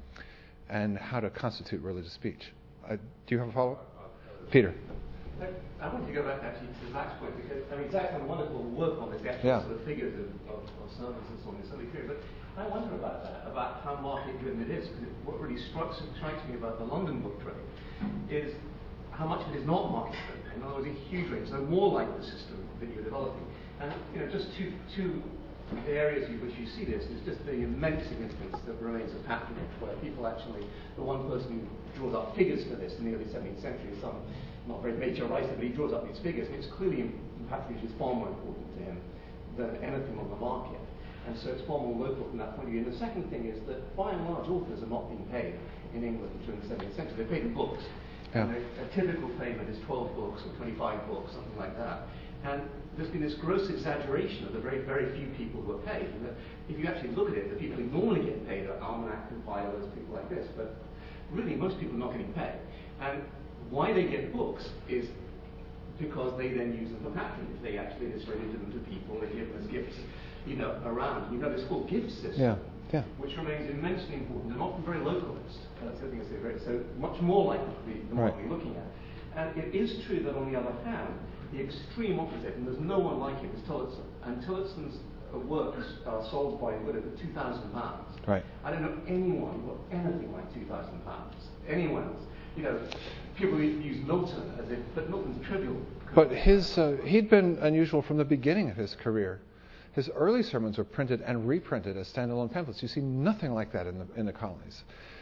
how to constitute religious speech. Do you have a follow-up? Peter. I want to go back actually to Zach's point, because Zach's done wonderful work on this, the actual sort of figures of sermons and so on in so many periods. But I wonder about that, about how market-driven it is. Because what really strikes me about the London book trade is how much of it is not market-driven. In other words, a huge range, so more like the system that you're developing. And just two areas in which you see this is just the immense significance that remains of patronage, where people actually, the one person who draws up figures for this in the early 17th century is some not very major writer, but he draws up these figures, and it's clearly patronage is far more important to him than anything on the market. And so it's far more local from that point of view. And the second thing is that by and large authors are not being paid in England during the 17th century. They're paid in books. Yeah. And a typical payment is 12 books or 25 books, something like that. And there's been this gross exaggeration of the very, very few people who are paid. And if you actually look at it, the people who normally get paid are almanac compilers, people like this. But really, most people are not getting paid. And why they get books is because they then use them for patronage. They actually distribute them to people, they give them as gifts, around. You've got this whole gift system, which remains immensely important and often very localist. That's the thing I say, so much more like the one we're looking at. And it is true that on the other hand, the extreme opposite, and there's no one like him, is Tillotson. And Tillotson's works are sold by whatever, £2,000. Right. I don't know anyone who got anything like £2,000. Anyone. People use Milton as if, but Milton's trivial. But he'd been unusual from the beginning of his career. His early sermons were printed and reprinted as standalone pamphlets. You see nothing like that in the colonies.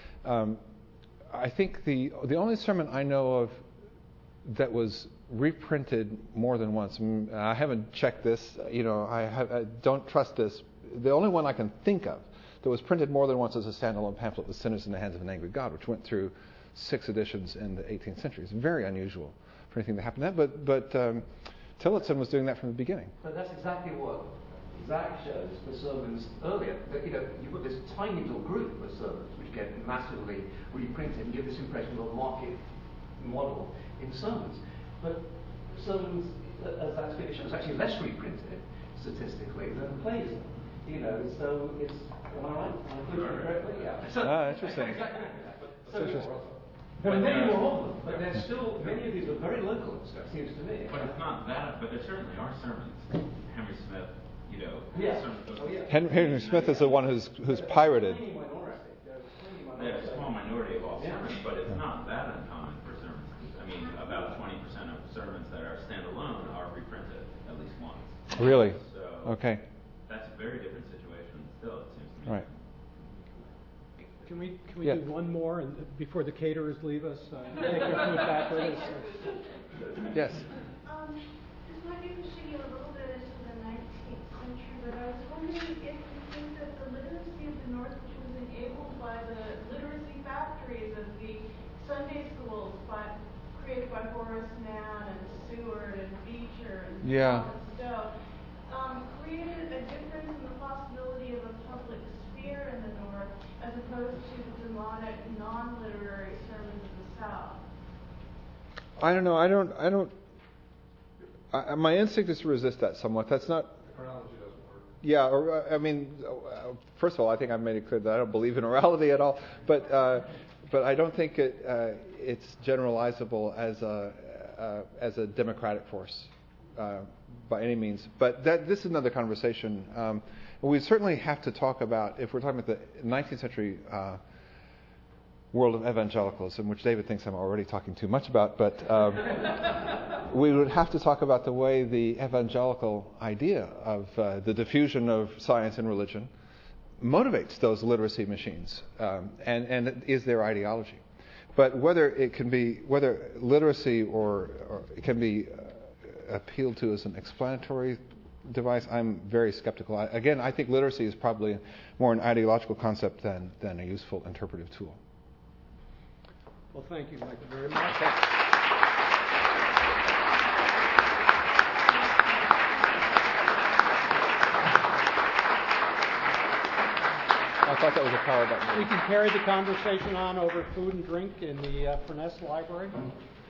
I think the only sermon I know of that was reprinted more than once. I haven't checked this. I don't trust this. The only one I can think of that was printed more than once as a standalone pamphlet was "Sinners in the Hands of an Angry God," which went through 6 editions in the 18th century. It's very unusual for anything to happen to that. But Tillotson was doing that from the beginning. But that's exactly what Zach shows for sermons earlier. That, you've got this tiny little group of sermons which get massively reprinted and give this impression of a market model in sermons. But sermons, as Zach's figure shows, actually less reprinted statistically than plays. So it's, am I right? Am I putting it correctly? Yeah. Interesting. Exactly. That's interesting. There are many more of them, but there's still, many of these are very local, it seems to me. But it's not that, but there certainly are sermons. Henry Smith, Henry Smith is the one who's pirated. There's a small minority of all sermons, but it's not that uncommon for sermons. About 20% of sermons that are standalone are reprinted at least once. Really? So okay. That's a very different situation still, it seems to me. Right. Can we do one more before the caterers leave us? Take their food back with us. Yes. This might be pushing it a little bit into the 19th century, but I was wondering if you think that the literacy of the North, which was enabled by the literacy factories of the Sunday schools created by Horace Mann and Seward and Beecher and Stowe, created a difference in the possibility of a public sphere in the North as opposed to the demonic, non-literary sermons of the South. I don't know. My instinct is to resist that somewhat. That's not. Orality doesn't work. Yeah, first of all, I think I've made it clear that I don't believe in orality at all. But I don't think it's generalizable as a democratic force by any means. But this is another conversation. We certainly have to talk about, if we're talking about the 19th century world of evangelicalism, which David thinks I'm already talking too much about, but we would have to talk about the way the evangelical idea of the diffusion of science and religion motivates those literacy machines, and is their ideology. But whether literacy or it can be appealed to as an explanatory device, I'm very skeptical. Again, I think literacy is probably more an ideological concept than a useful interpretive tool. Well, thank you, Michael, very much. I thought that was a power button. We can carry the conversation on over food and drink in the Furness Library.